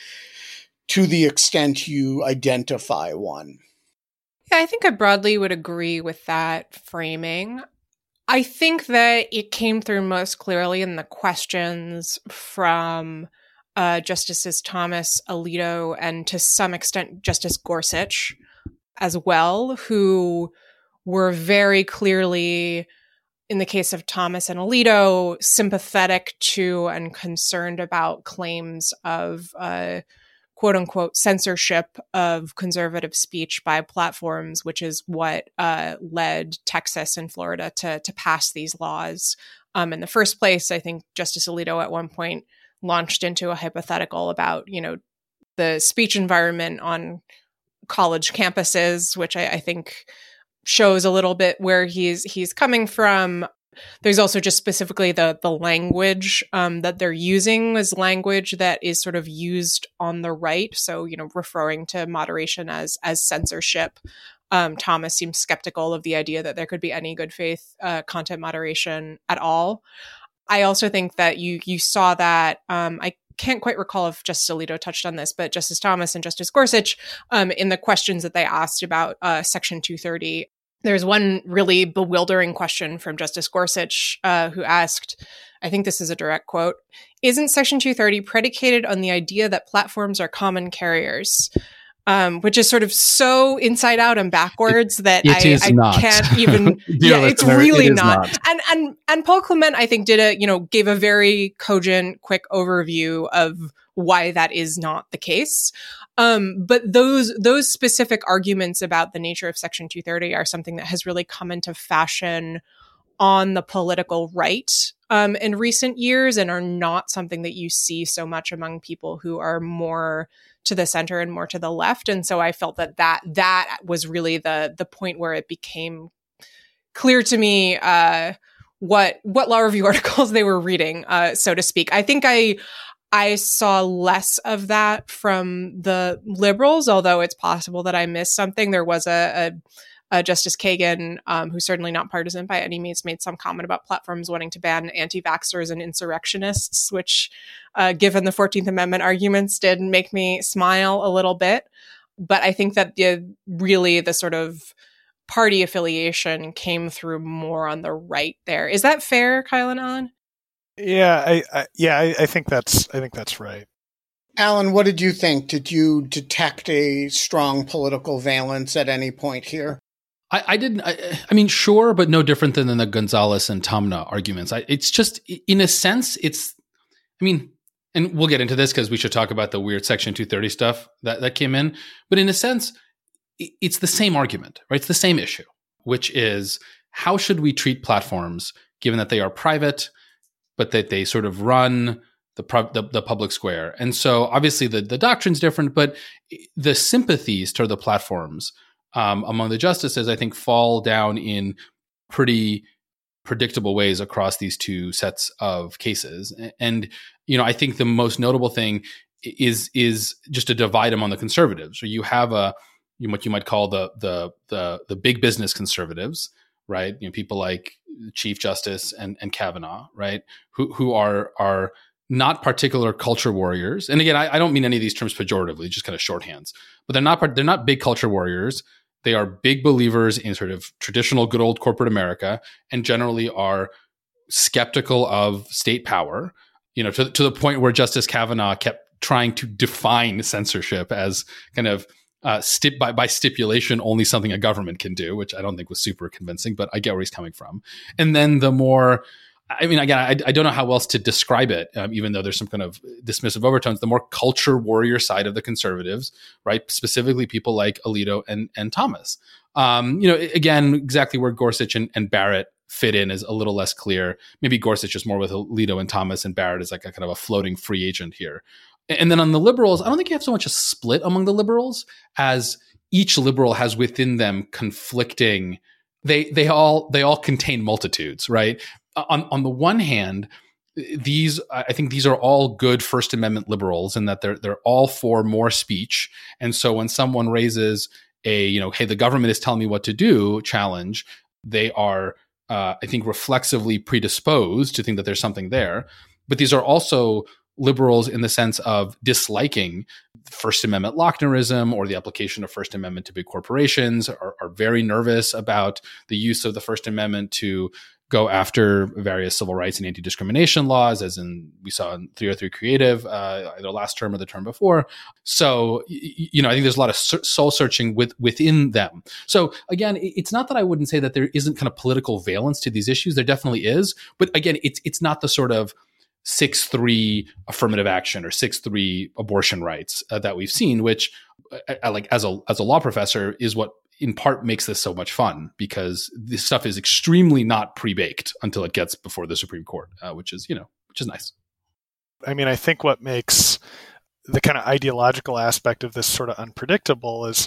to the extent you identify one? Yeah, I think I broadly would agree with that framing. I think that it came through most clearly in the questions from uh, Justices Thomas, Alito, and to some extent Justice Gorsuch as well, who were very clearly, in the case of Thomas and Alito, sympathetic to and concerned about claims of uh, quote unquote censorship of conservative speech by platforms, which is what uh, led Texas and Florida to, to pass these laws um, in the first place. I think Justice Alito at one point launched into a hypothetical about, you know, the speech environment on college campuses, which I, I think shows a little bit where he's he's coming from. There's also just specifically the the language um, that they're using is language that is sort of used on the right. So, you know, referring to moderation as as censorship. Um, Thomas seems skeptical of the idea that there could be any good faith uh, content moderation at all. I also think that you you saw that. Um, I can't quite recall if Justice Alito touched on this, but Justice Thomas and Justice Gorsuch, um, in the questions that they asked about uh, Section two thirty, there's one really bewildering question from Justice Gorsuch, uh, who asked, I think this is a direct quote, "Isn't Section two thirty predicated on the idea that platforms are common carriers?" Um, which is sort of so inside out and backwards that it, it I, I not. can't even. yeah, it's listener, really it not. not. And and and Paul Clement, I think, did a you know gave a very cogent, quick overview of why that is not the case. Um, but those those specific arguments about the nature of Section two thirty are something that has really come into fashion on the political right um, in recent years, and are not something that you see so much among people who are more to the center and more to the left. And so I felt that that, that was really the, the point where it became clear to me uh, what, what law review articles they were reading, uh, so to speak. I think I, I saw less of that from the liberals, although it's possible that I missed something. There was a, a Uh, Justice Kagan, um, who's certainly not partisan by any means, made some comment about platforms wanting to ban anti-vaxxers and insurrectionists, which, uh, given the fourteenth Amendment arguments, did make me smile a little bit. But I think that the, really the sort of party affiliation came through more on the right there. Is that fair, Kyle and Alan? Yeah, I, I yeah, I, I think that's I think that's right. Alan, what did you think? Did you detect a strong political valence at any point here? I, I didn't. I, I mean, sure, but no different than the Gonzalez and Tomna arguments. I, it's just, in a sense, it's. I mean, and we'll get into this because we should talk about the weird Section two thirty stuff that that came in. But in a sense, it's the same argument, right? It's the same issue, which is how should we treat platforms given that they are private, but that they sort of run the, the the public square. And so obviously the, the doctrine's different, but the sympathies toward the platforms um, among the justices, I think, fall down in pretty predictable ways across these two sets of cases. And, you know, I think the most notable thing is is just a divide among the conservatives. So you have a what you might call the the the the big business conservatives, right? You know, people like Chief Justice and, and Kavanaugh, right? Who who are are not particular culture warriors. And again, I, I don't mean any of these terms pejoratively, just kind of shorthands. But they're not they're not big culture warriors. They are big believers in sort of traditional good old corporate America, and generally are skeptical of state power. You know, to to the point where Justice Kavanaugh kept trying to define censorship as kind of uh, stip by by stipulation only something a government can do, which I don't think was super convincing, but I get where he's coming from. And then the more I mean, again, I, I don't know how else to describe it, um, even though there's some kind of dismissive overtones. The more culture warrior side of the conservatives, right? Specifically, people like Alito and and Thomas. Um, you know, again, exactly where Gorsuch and, and Barrett fit in is a little less clear. Maybe Gorsuch is more with Alito and Thomas, and Barrett is like a kind of a floating free agent here. And then on the liberals, I don't think you have so much a split among the liberals as each liberal has within them conflicting. They they all they all contain multitudes, right? On on the one hand, these I think these are all good First Amendment liberals, in that they're they're all for more speech. And so when someone raises a, you know, hey, the government is telling me what to do challenge, they are uh, I think reflexively predisposed to think that there's something there. But these are also liberals in the sense of disliking First Amendment Lochnerism or the application of First Amendment to big corporations, are, are very nervous about the use of the First Amendment to go after various civil rights and anti-discrimination laws, as in we saw in three oh three Creative, uh, either last term or the term before. So, you know, I think there's a lot of soul searching with, within them. So again, it's not that I wouldn't say that there isn't kind of political valence to these issues. There definitely is. But again, it's it's not the sort of six three affirmative action or six three abortion rights uh, that we've seen, which I, I like as a as a law professor is what in part makes this so much fun, because this stuff is extremely not pre-baked until it gets before the Supreme Court, uh, which is, you know, which is nice. I mean, I think what makes the kind of ideological aspect of this sort of unpredictable is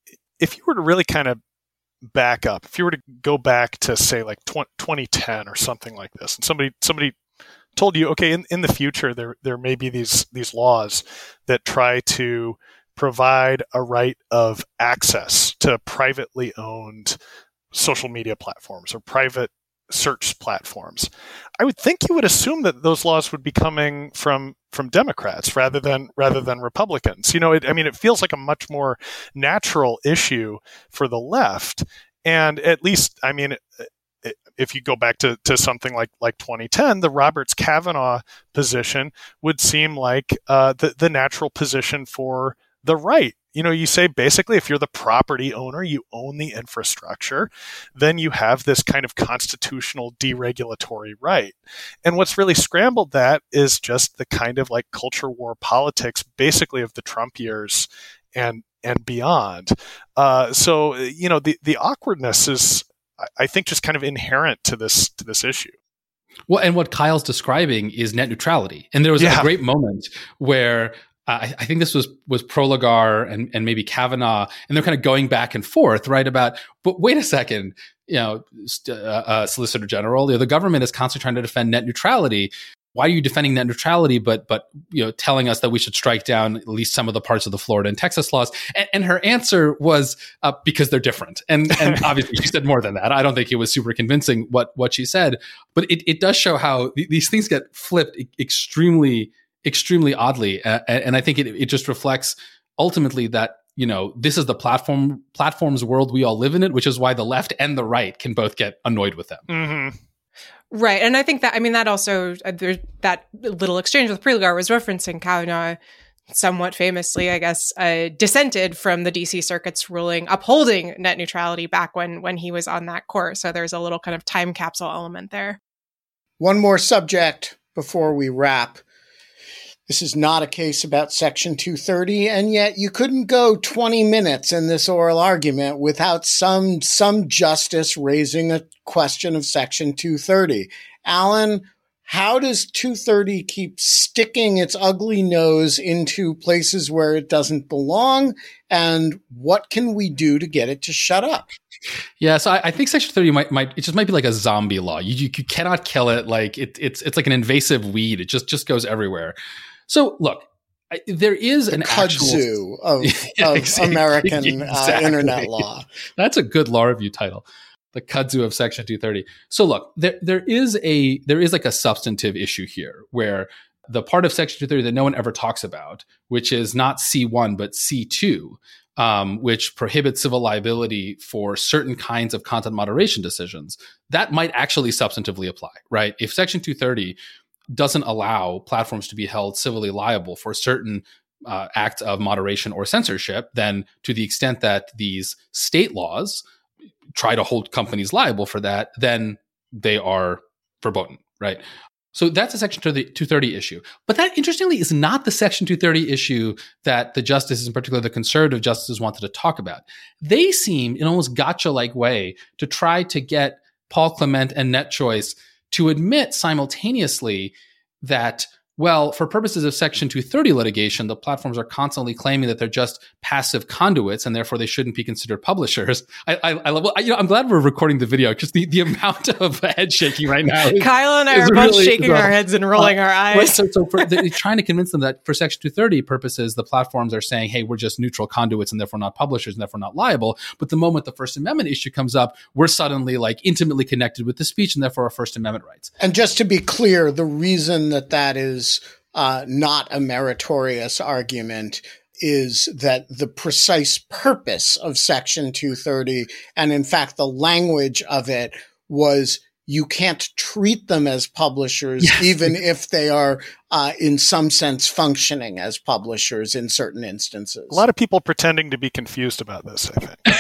if you were to really kind of back up, if you were to go back to say like twenty ten or something like this, and somebody somebody told you, okay, in, in the future there there may be these these laws that try to provide a right of access to privately owned social media platforms or private search platforms, I would think you would assume that those laws would be coming from from Democrats rather than rather than Republicans. You know, it, I mean, it feels like a much more natural issue for the left. And at least, I mean, if you go back to, to something like, like twenty ten, the Roberts-Kavanaugh position would seem like uh, the, the natural position for the right. You know, you say basically if you're the property owner, you own the infrastructure, then you have this kind of constitutional deregulatory right. And what's really scrambled that is just the kind of like culture war politics, basically of the Trump years and and beyond. Uh, so, you know, the, the awkwardness is, I think, just kind of inherent to this to this issue. Well, and what Kyle's describing is net neutrality. And there was yeah. a great moment where Uh, I think this was was Prologar and, and maybe Kavanaugh, and they're kind of going back and forth, right? About, but wait a second, you know, uh, uh, Solicitor General, you know, the government is constantly trying to defend net neutrality. Why are you defending net neutrality, but but you know, telling us that we should strike down at least some of the parts of the Florida and Texas laws? And, and her answer was uh, because they're different. And and obviously she said more than that. I don't think it was super convincing what what she said, but it it does show how th- these things get flipped e- extremely. extremely oddly. Uh, and I think it, it just reflects ultimately that, you know, this is the platform platforms world we all live in it, which is why the left and the right can both get annoyed with them. Mm-hmm. Right. And I think that, I mean, that also, uh, there's that little exchange with Prelogar was referencing Kavanaugh somewhat famously, I guess, uh, dissented from the D C Circuit's ruling upholding net neutrality back when, when he was on that court. So there's a little kind of time capsule element there. One more subject before we wrap. This is not a case about Section two thirty, and yet you couldn't go twenty minutes in this oral argument without some some justice raising a question of Section two thirty. Alan, how does two thirty keep sticking its ugly nose into places where it doesn't belong, and what can we do to get it to shut up? Yeah, so I, I think Section thirty might, might it just might be like a zombie law. You you, you cannot kill it. Like it, it's it's like an invasive weed. It just just goes everywhere. So look, I, there is the an kudzu actual of, yeah, of exactly, American exactly. uh, internet law. That's a good law review title. The kudzu of Section two thirty. So look, there there is a there is like a substantive issue here where the part of Section two thirty that no one ever talks about, which is not C one but C two, um, which prohibits civil liability for certain kinds of content moderation decisions, that might actually substantively apply, right? If Section two thirty doesn't allow platforms to be held civilly liable for certain uh, acts of moderation or censorship, then to the extent that these state laws try to hold companies liable for that, then they are verboten, right? So that's a Section two thirty issue. But that, interestingly, is not the Section two thirty issue that the justices, in particular the conservative justices, wanted to talk about. They seem, in almost gotcha-like way, to try to get Paul Clement and NetChoice to admit simultaneously that, well, for purposes of Section two thirty litigation, the platforms are constantly claiming that they're just passive conduits and therefore they shouldn't be considered publishers. I, I, I love, I, you know, I'm glad we're recording the video because the, the amount of head shaking right now. Is, Kyle and I are both really, shaking well, our heads and rolling uh, our eyes. Right, so, so for the, trying to convince them that for Section two thirty purposes, the platforms are saying, hey, we're just neutral conduits and therefore not publishers and therefore not liable. But the moment the First Amendment issue comes up, we're suddenly like intimately connected with the speech and therefore our First Amendment rights. And just to be clear, the reason that that is Uh, not a meritorious argument is that the precise purpose of Section two thirty, and in fact the language of it, was you can't treat them as publishers, yes. even if they are uh, in some sense functioning as publishers in certain instances. A lot of people pretending to be confused about this, I think.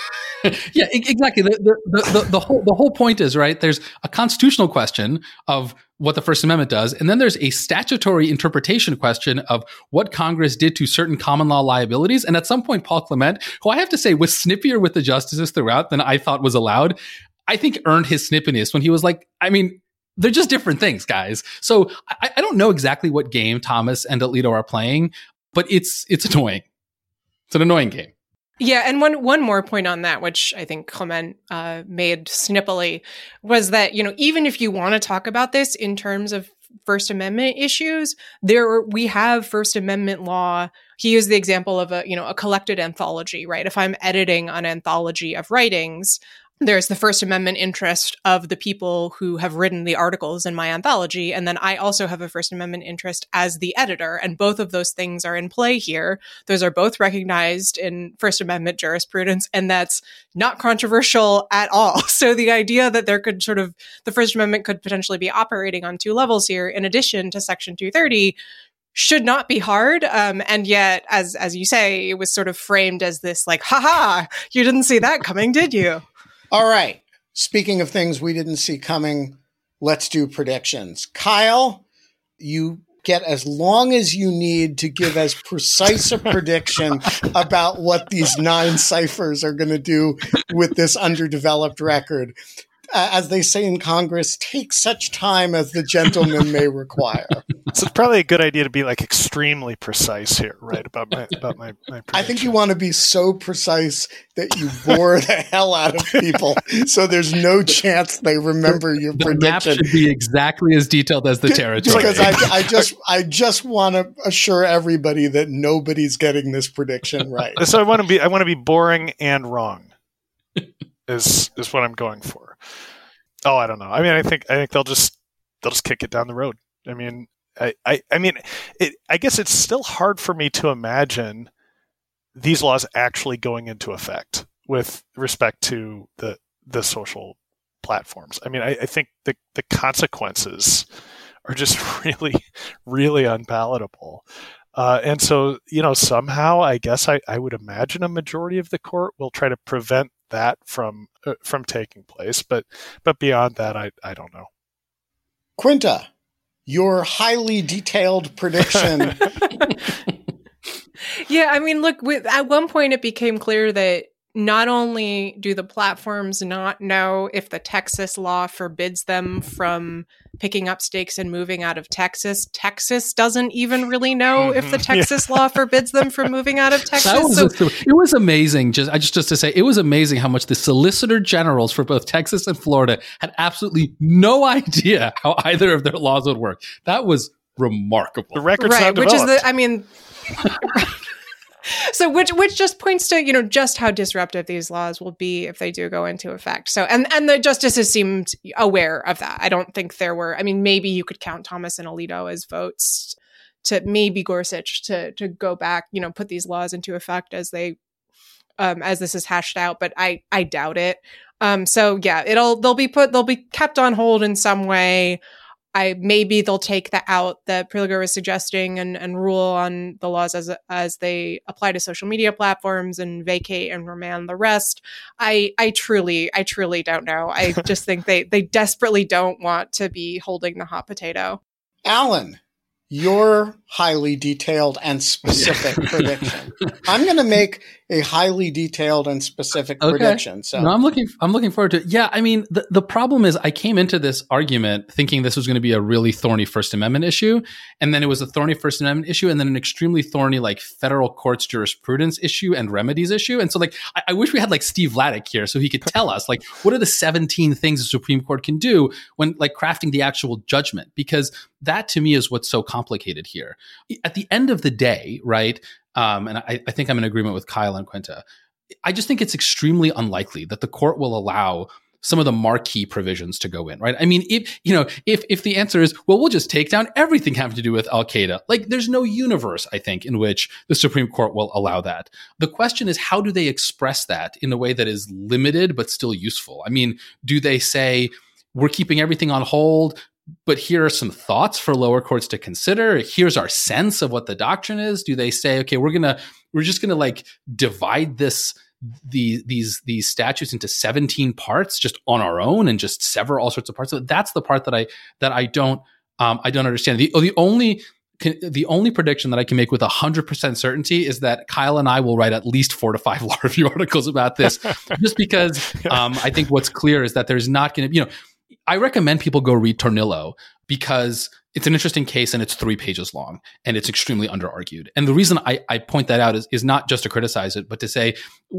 Yeah, exactly. The, the, the, the, whole, the whole point is, right, there's a constitutional question of what the First Amendment does, and then there's a statutory interpretation question of what Congress did to certain common law liabilities. And at some point, Paul Clement, who I have to say was snippier with the justices throughout than I thought was allowed, I think earned his snippiness when he was like, I mean, they're just different things, guys. So I, I don't know exactly what game Thomas and Alito are playing, but it's it's annoying. It's an annoying game. Yeah, and one one more point on that, which I think Clement uh, made snippily, was that, you know, even if you want to talk about this in terms of First Amendment issues, there we have First Amendment law. He used the example of a, you know, a collected anthology, right? If I'm editing an anthology of writings, there's the First Amendment interest of the people who have written the articles in my anthology. And then I also have a First Amendment interest as the editor. And both of those things are in play here. Those are both recognized in First Amendment jurisprudence. And that's not controversial at all. So the idea that there could sort of, the First Amendment could potentially be operating on two levels here, in addition to Section two thirty, should not be hard. Um, and yet, as as you say, it was sort of framed as this like, haha, you didn't see that coming, did you? All right. Speaking of things we didn't see coming, let's do predictions. Kyle, you get as long as you need to give as precise a prediction about what these nine ciphers are going to do with this underdeveloped record. Uh, as they say in Congress, take such time as the gentleman may require. So it's probably a good idea to be like extremely precise here, right? About my about my, my I think you want to be so precise that you bore the hell out of people, so there's no chance they remember your the prediction. The map should be exactly as detailed as the territory. Because I, I just I just want to assure everybody that nobody's getting this prediction right. So I want to be I want to be boring and wrong. Is is what I'm going for. Oh, I don't know. I mean, I think I think they'll just they'll just kick it down the road. I mean, I I, I mean, it, I guess it's still hard for me to imagine these laws actually going into effect with respect to the the social platforms. I mean, I, I think the, the consequences are just really, really unpalatable. Uh, and so, you know, somehow I guess I, I would imagine a majority of the court will try to prevent that from uh, from taking place. But but beyond that, I, I don't know. Quinta, your highly detailed prediction. Yeah, I mean, look, with, at one point it became clear that not only do the platforms not know if the Texas law forbids them from picking up stakes and moving out of Texas, Texas doesn't even really know if the Texas yeah. law forbids them from moving out of Texas. That was so, a, it was amazing. Just I just just to say, it was amazing how much the solicitor generals for both Texas and Florida had absolutely no idea how either of their laws would work. That was remarkable. The record's right, not which developed. is the, I mean. So which which just points to, you know, just how disruptive these laws will be if they do go into effect. So and and the justices seemed aware of that. I don't think there were, I mean, maybe you could count Thomas and Alito as votes to maybe Gorsuch to to go back, you know, put these laws into effect as they um as this is hashed out, but I I doubt it. Um so yeah, it'll they'll be put they'll be kept on hold in some way. I maybe they'll take that out that Prelogar was suggesting and, and rule on the laws as as they apply to social media platforms and vacate and remand the rest. I I truly I truly don't know. I just think they they desperately don't want to be holding the hot potato. Alan, your highly detailed and specific prediction. I'm going to make a highly detailed and specific okay. prediction. So no, I'm looking. I'm looking forward to it. Yeah, I mean, the, the problem is, I came into this argument thinking this was going to be a really thorny First Amendment issue, and then it was a thorny First Amendment issue, and then an extremely thorny like federal courts jurisprudence issue and remedies issue. And so, like, I, I wish we had like Steve Vladeck here so he could tell us like what are the seventeen things the Supreme Court can do when like crafting the actual judgment, because that to me is what's so complicated here. At the end of the day, right? Um, and I, I think I'm in agreement with Kyle and Quinta. I just think it's extremely unlikely that the court will allow some of the marquee provisions to go in, right? I mean, if, you know, if, if the answer is, well, we'll just take down everything having to do with Al-Qaeda, like there's no universe, I think, in which the Supreme Court will allow that. The question is, how do they express that in a way that is limited, but still useful? I mean, do they say, we're keeping everything on hold, but here are some thoughts for lower courts to consider. Here's our sense of what the doctrine is. Do they say, okay, we're going to, we're just going to like divide this, the, these, these statutes into seventeen parts just on our own and just sever all sorts of parts? So that's the part that I, that I don't, um, I don't understand. The, the only, the only prediction that I can make with a hundred percent certainty is that Kyle and I will write at least four to five law review articles about this, just because, um, I think what's clear is that there's not going to, you know, I recommend people go read Tornillo because it's an interesting case and it's three pages long and it's extremely under-argued. And the reason I, I point that out is, is not just to criticize it, but to say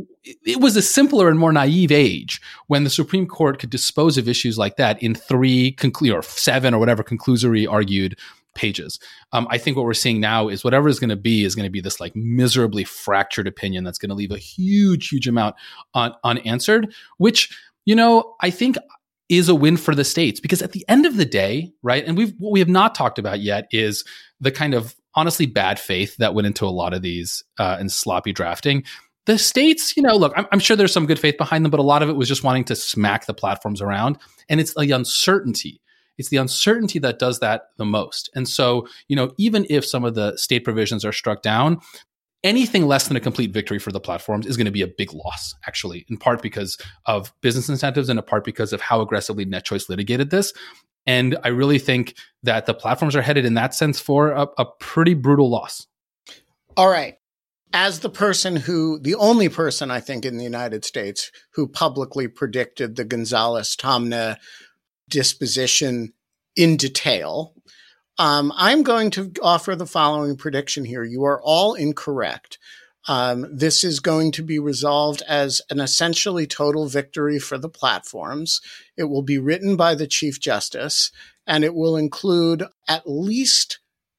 it was a simpler and more naive age when the Supreme Court could dispose of issues like that in three conclu- or seven or whatever conclusory argued pages. Um, I think what we're seeing now is whatever is going to be is going to be this like miserably fractured opinion that's going to leave a huge, huge amount un- unanswered, which, you know, I think is a win for the states, because at the end of the day, right, and we've what we have not talked about yet is the kind of honestly bad faith that went into a lot of these uh, and sloppy drafting. The states, you know, look, I'm, I'm sure there's some good faith behind them, but a lot of it was just wanting to smack the platforms around, and it's the uncertainty. It's the uncertainty that does that the most. And so, you know, even if some of the state provisions are struck down, anything less than a complete victory for the platforms is going to be a big loss, actually, in part because of business incentives and in part because of how aggressively NetChoice litigated this. And I really think that the platforms are headed in that sense for a, a pretty brutal loss. All right. As the person who, the only person I think in the United States who publicly predicted the Gonzales-Tomna disposition in detail, Um, I'm going to offer the following prediction here. You are all incorrect. Um, this is going to be resolved as an essentially total victory for the platforms. It will be written by the Chief Justice, and it will include at least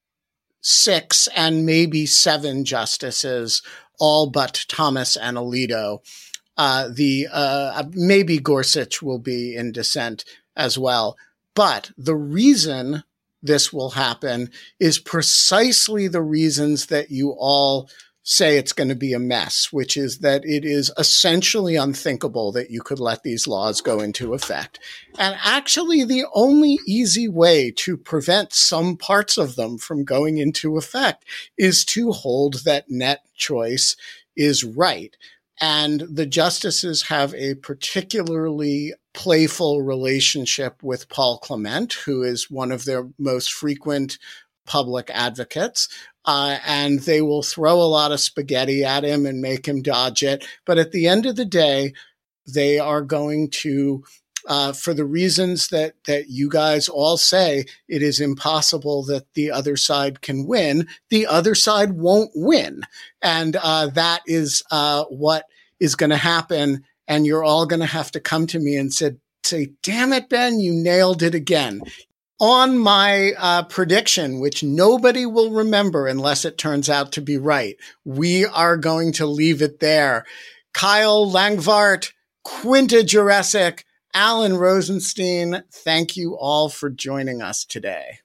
six and maybe seven justices, all but Thomas and Alito. Uh, the uh, maybe Gorsuch will be in dissent as well. But the reason this will happen is precisely the reasons that you all say it's going to be a mess, which is that it is essentially unthinkable that you could let these laws go into effect. And actually, the only easy way to prevent some parts of them from going into effect is to hold that net choice is right. And the justices have a particularly playful relationship with Paul Clement, who is one of their most frequent public advocates. Uh, and they will throw a lot of spaghetti at him and make him dodge it. But at the end of the day, they are going to, uh, for the reasons that, that you guys all say, it is impossible that the other side can win. The other side won't win. And uh, that is uh, what is going to happen. And you're all going to have to come to me and say, say, damn it, Ben, you nailed it again. On my uh, prediction, which nobody will remember unless it turns out to be right, we are going to leave it there. Kyle Langvart, Quinta Jurecic, Alan Rosenstein, thank you all for joining us today.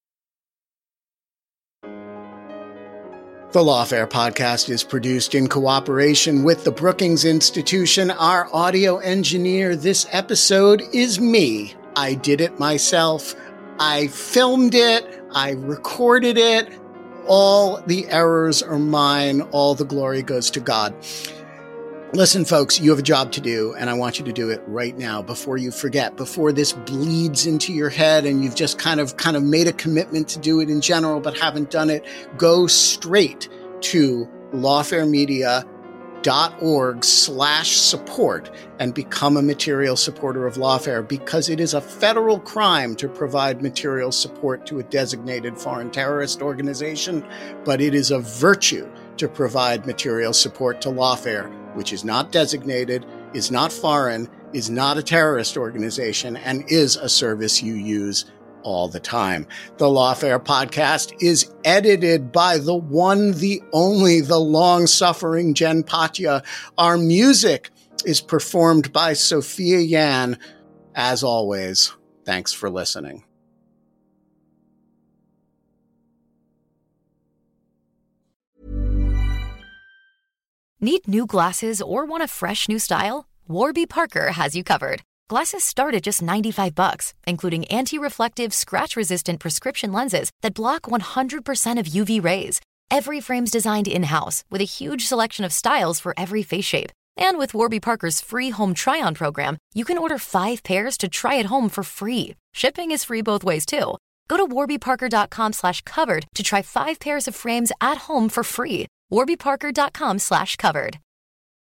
The Lawfare podcast is produced in cooperation with the Brookings Institution. Our audio engineer this episode is me. I did it myself. I filmed it, I recorded it, all the errors are mine, all the glory goes to God. Listen, folks, you have a job to do, and I want you to do it right now before you forget, before this bleeds into your head and you've just kind of kind of made a commitment to do it in general but haven't done it. Go straight to lawfaremedia.org slash support and become a material supporter of Lawfare, because it is a federal crime to provide material support to a designated foreign terrorist organization, but it is a virtue to provide material support to Lawfare, which is not designated, is not foreign, is not a terrorist organization, and is a service you use all the time. The Lawfare podcast is edited by the one, the only, the long-suffering Jen Patja. Our music is performed by Sophia Yan. As always, thanks for listening. Need new glasses or want a fresh new style? Warby Parker has you covered. Glasses start at just ninety-five bucks, including anti-reflective, scratch-resistant prescription lenses that block one hundred percent of U V rays. Every frame's designed in-house with a huge selection of styles for every face shape. And with Warby Parker's free home try-on program, you can order five pairs to try at home for free. Shipping is free both ways, too. Go to warbyparker.com slash covered to try five pairs of frames at home for free. warbyparker.com slash covered.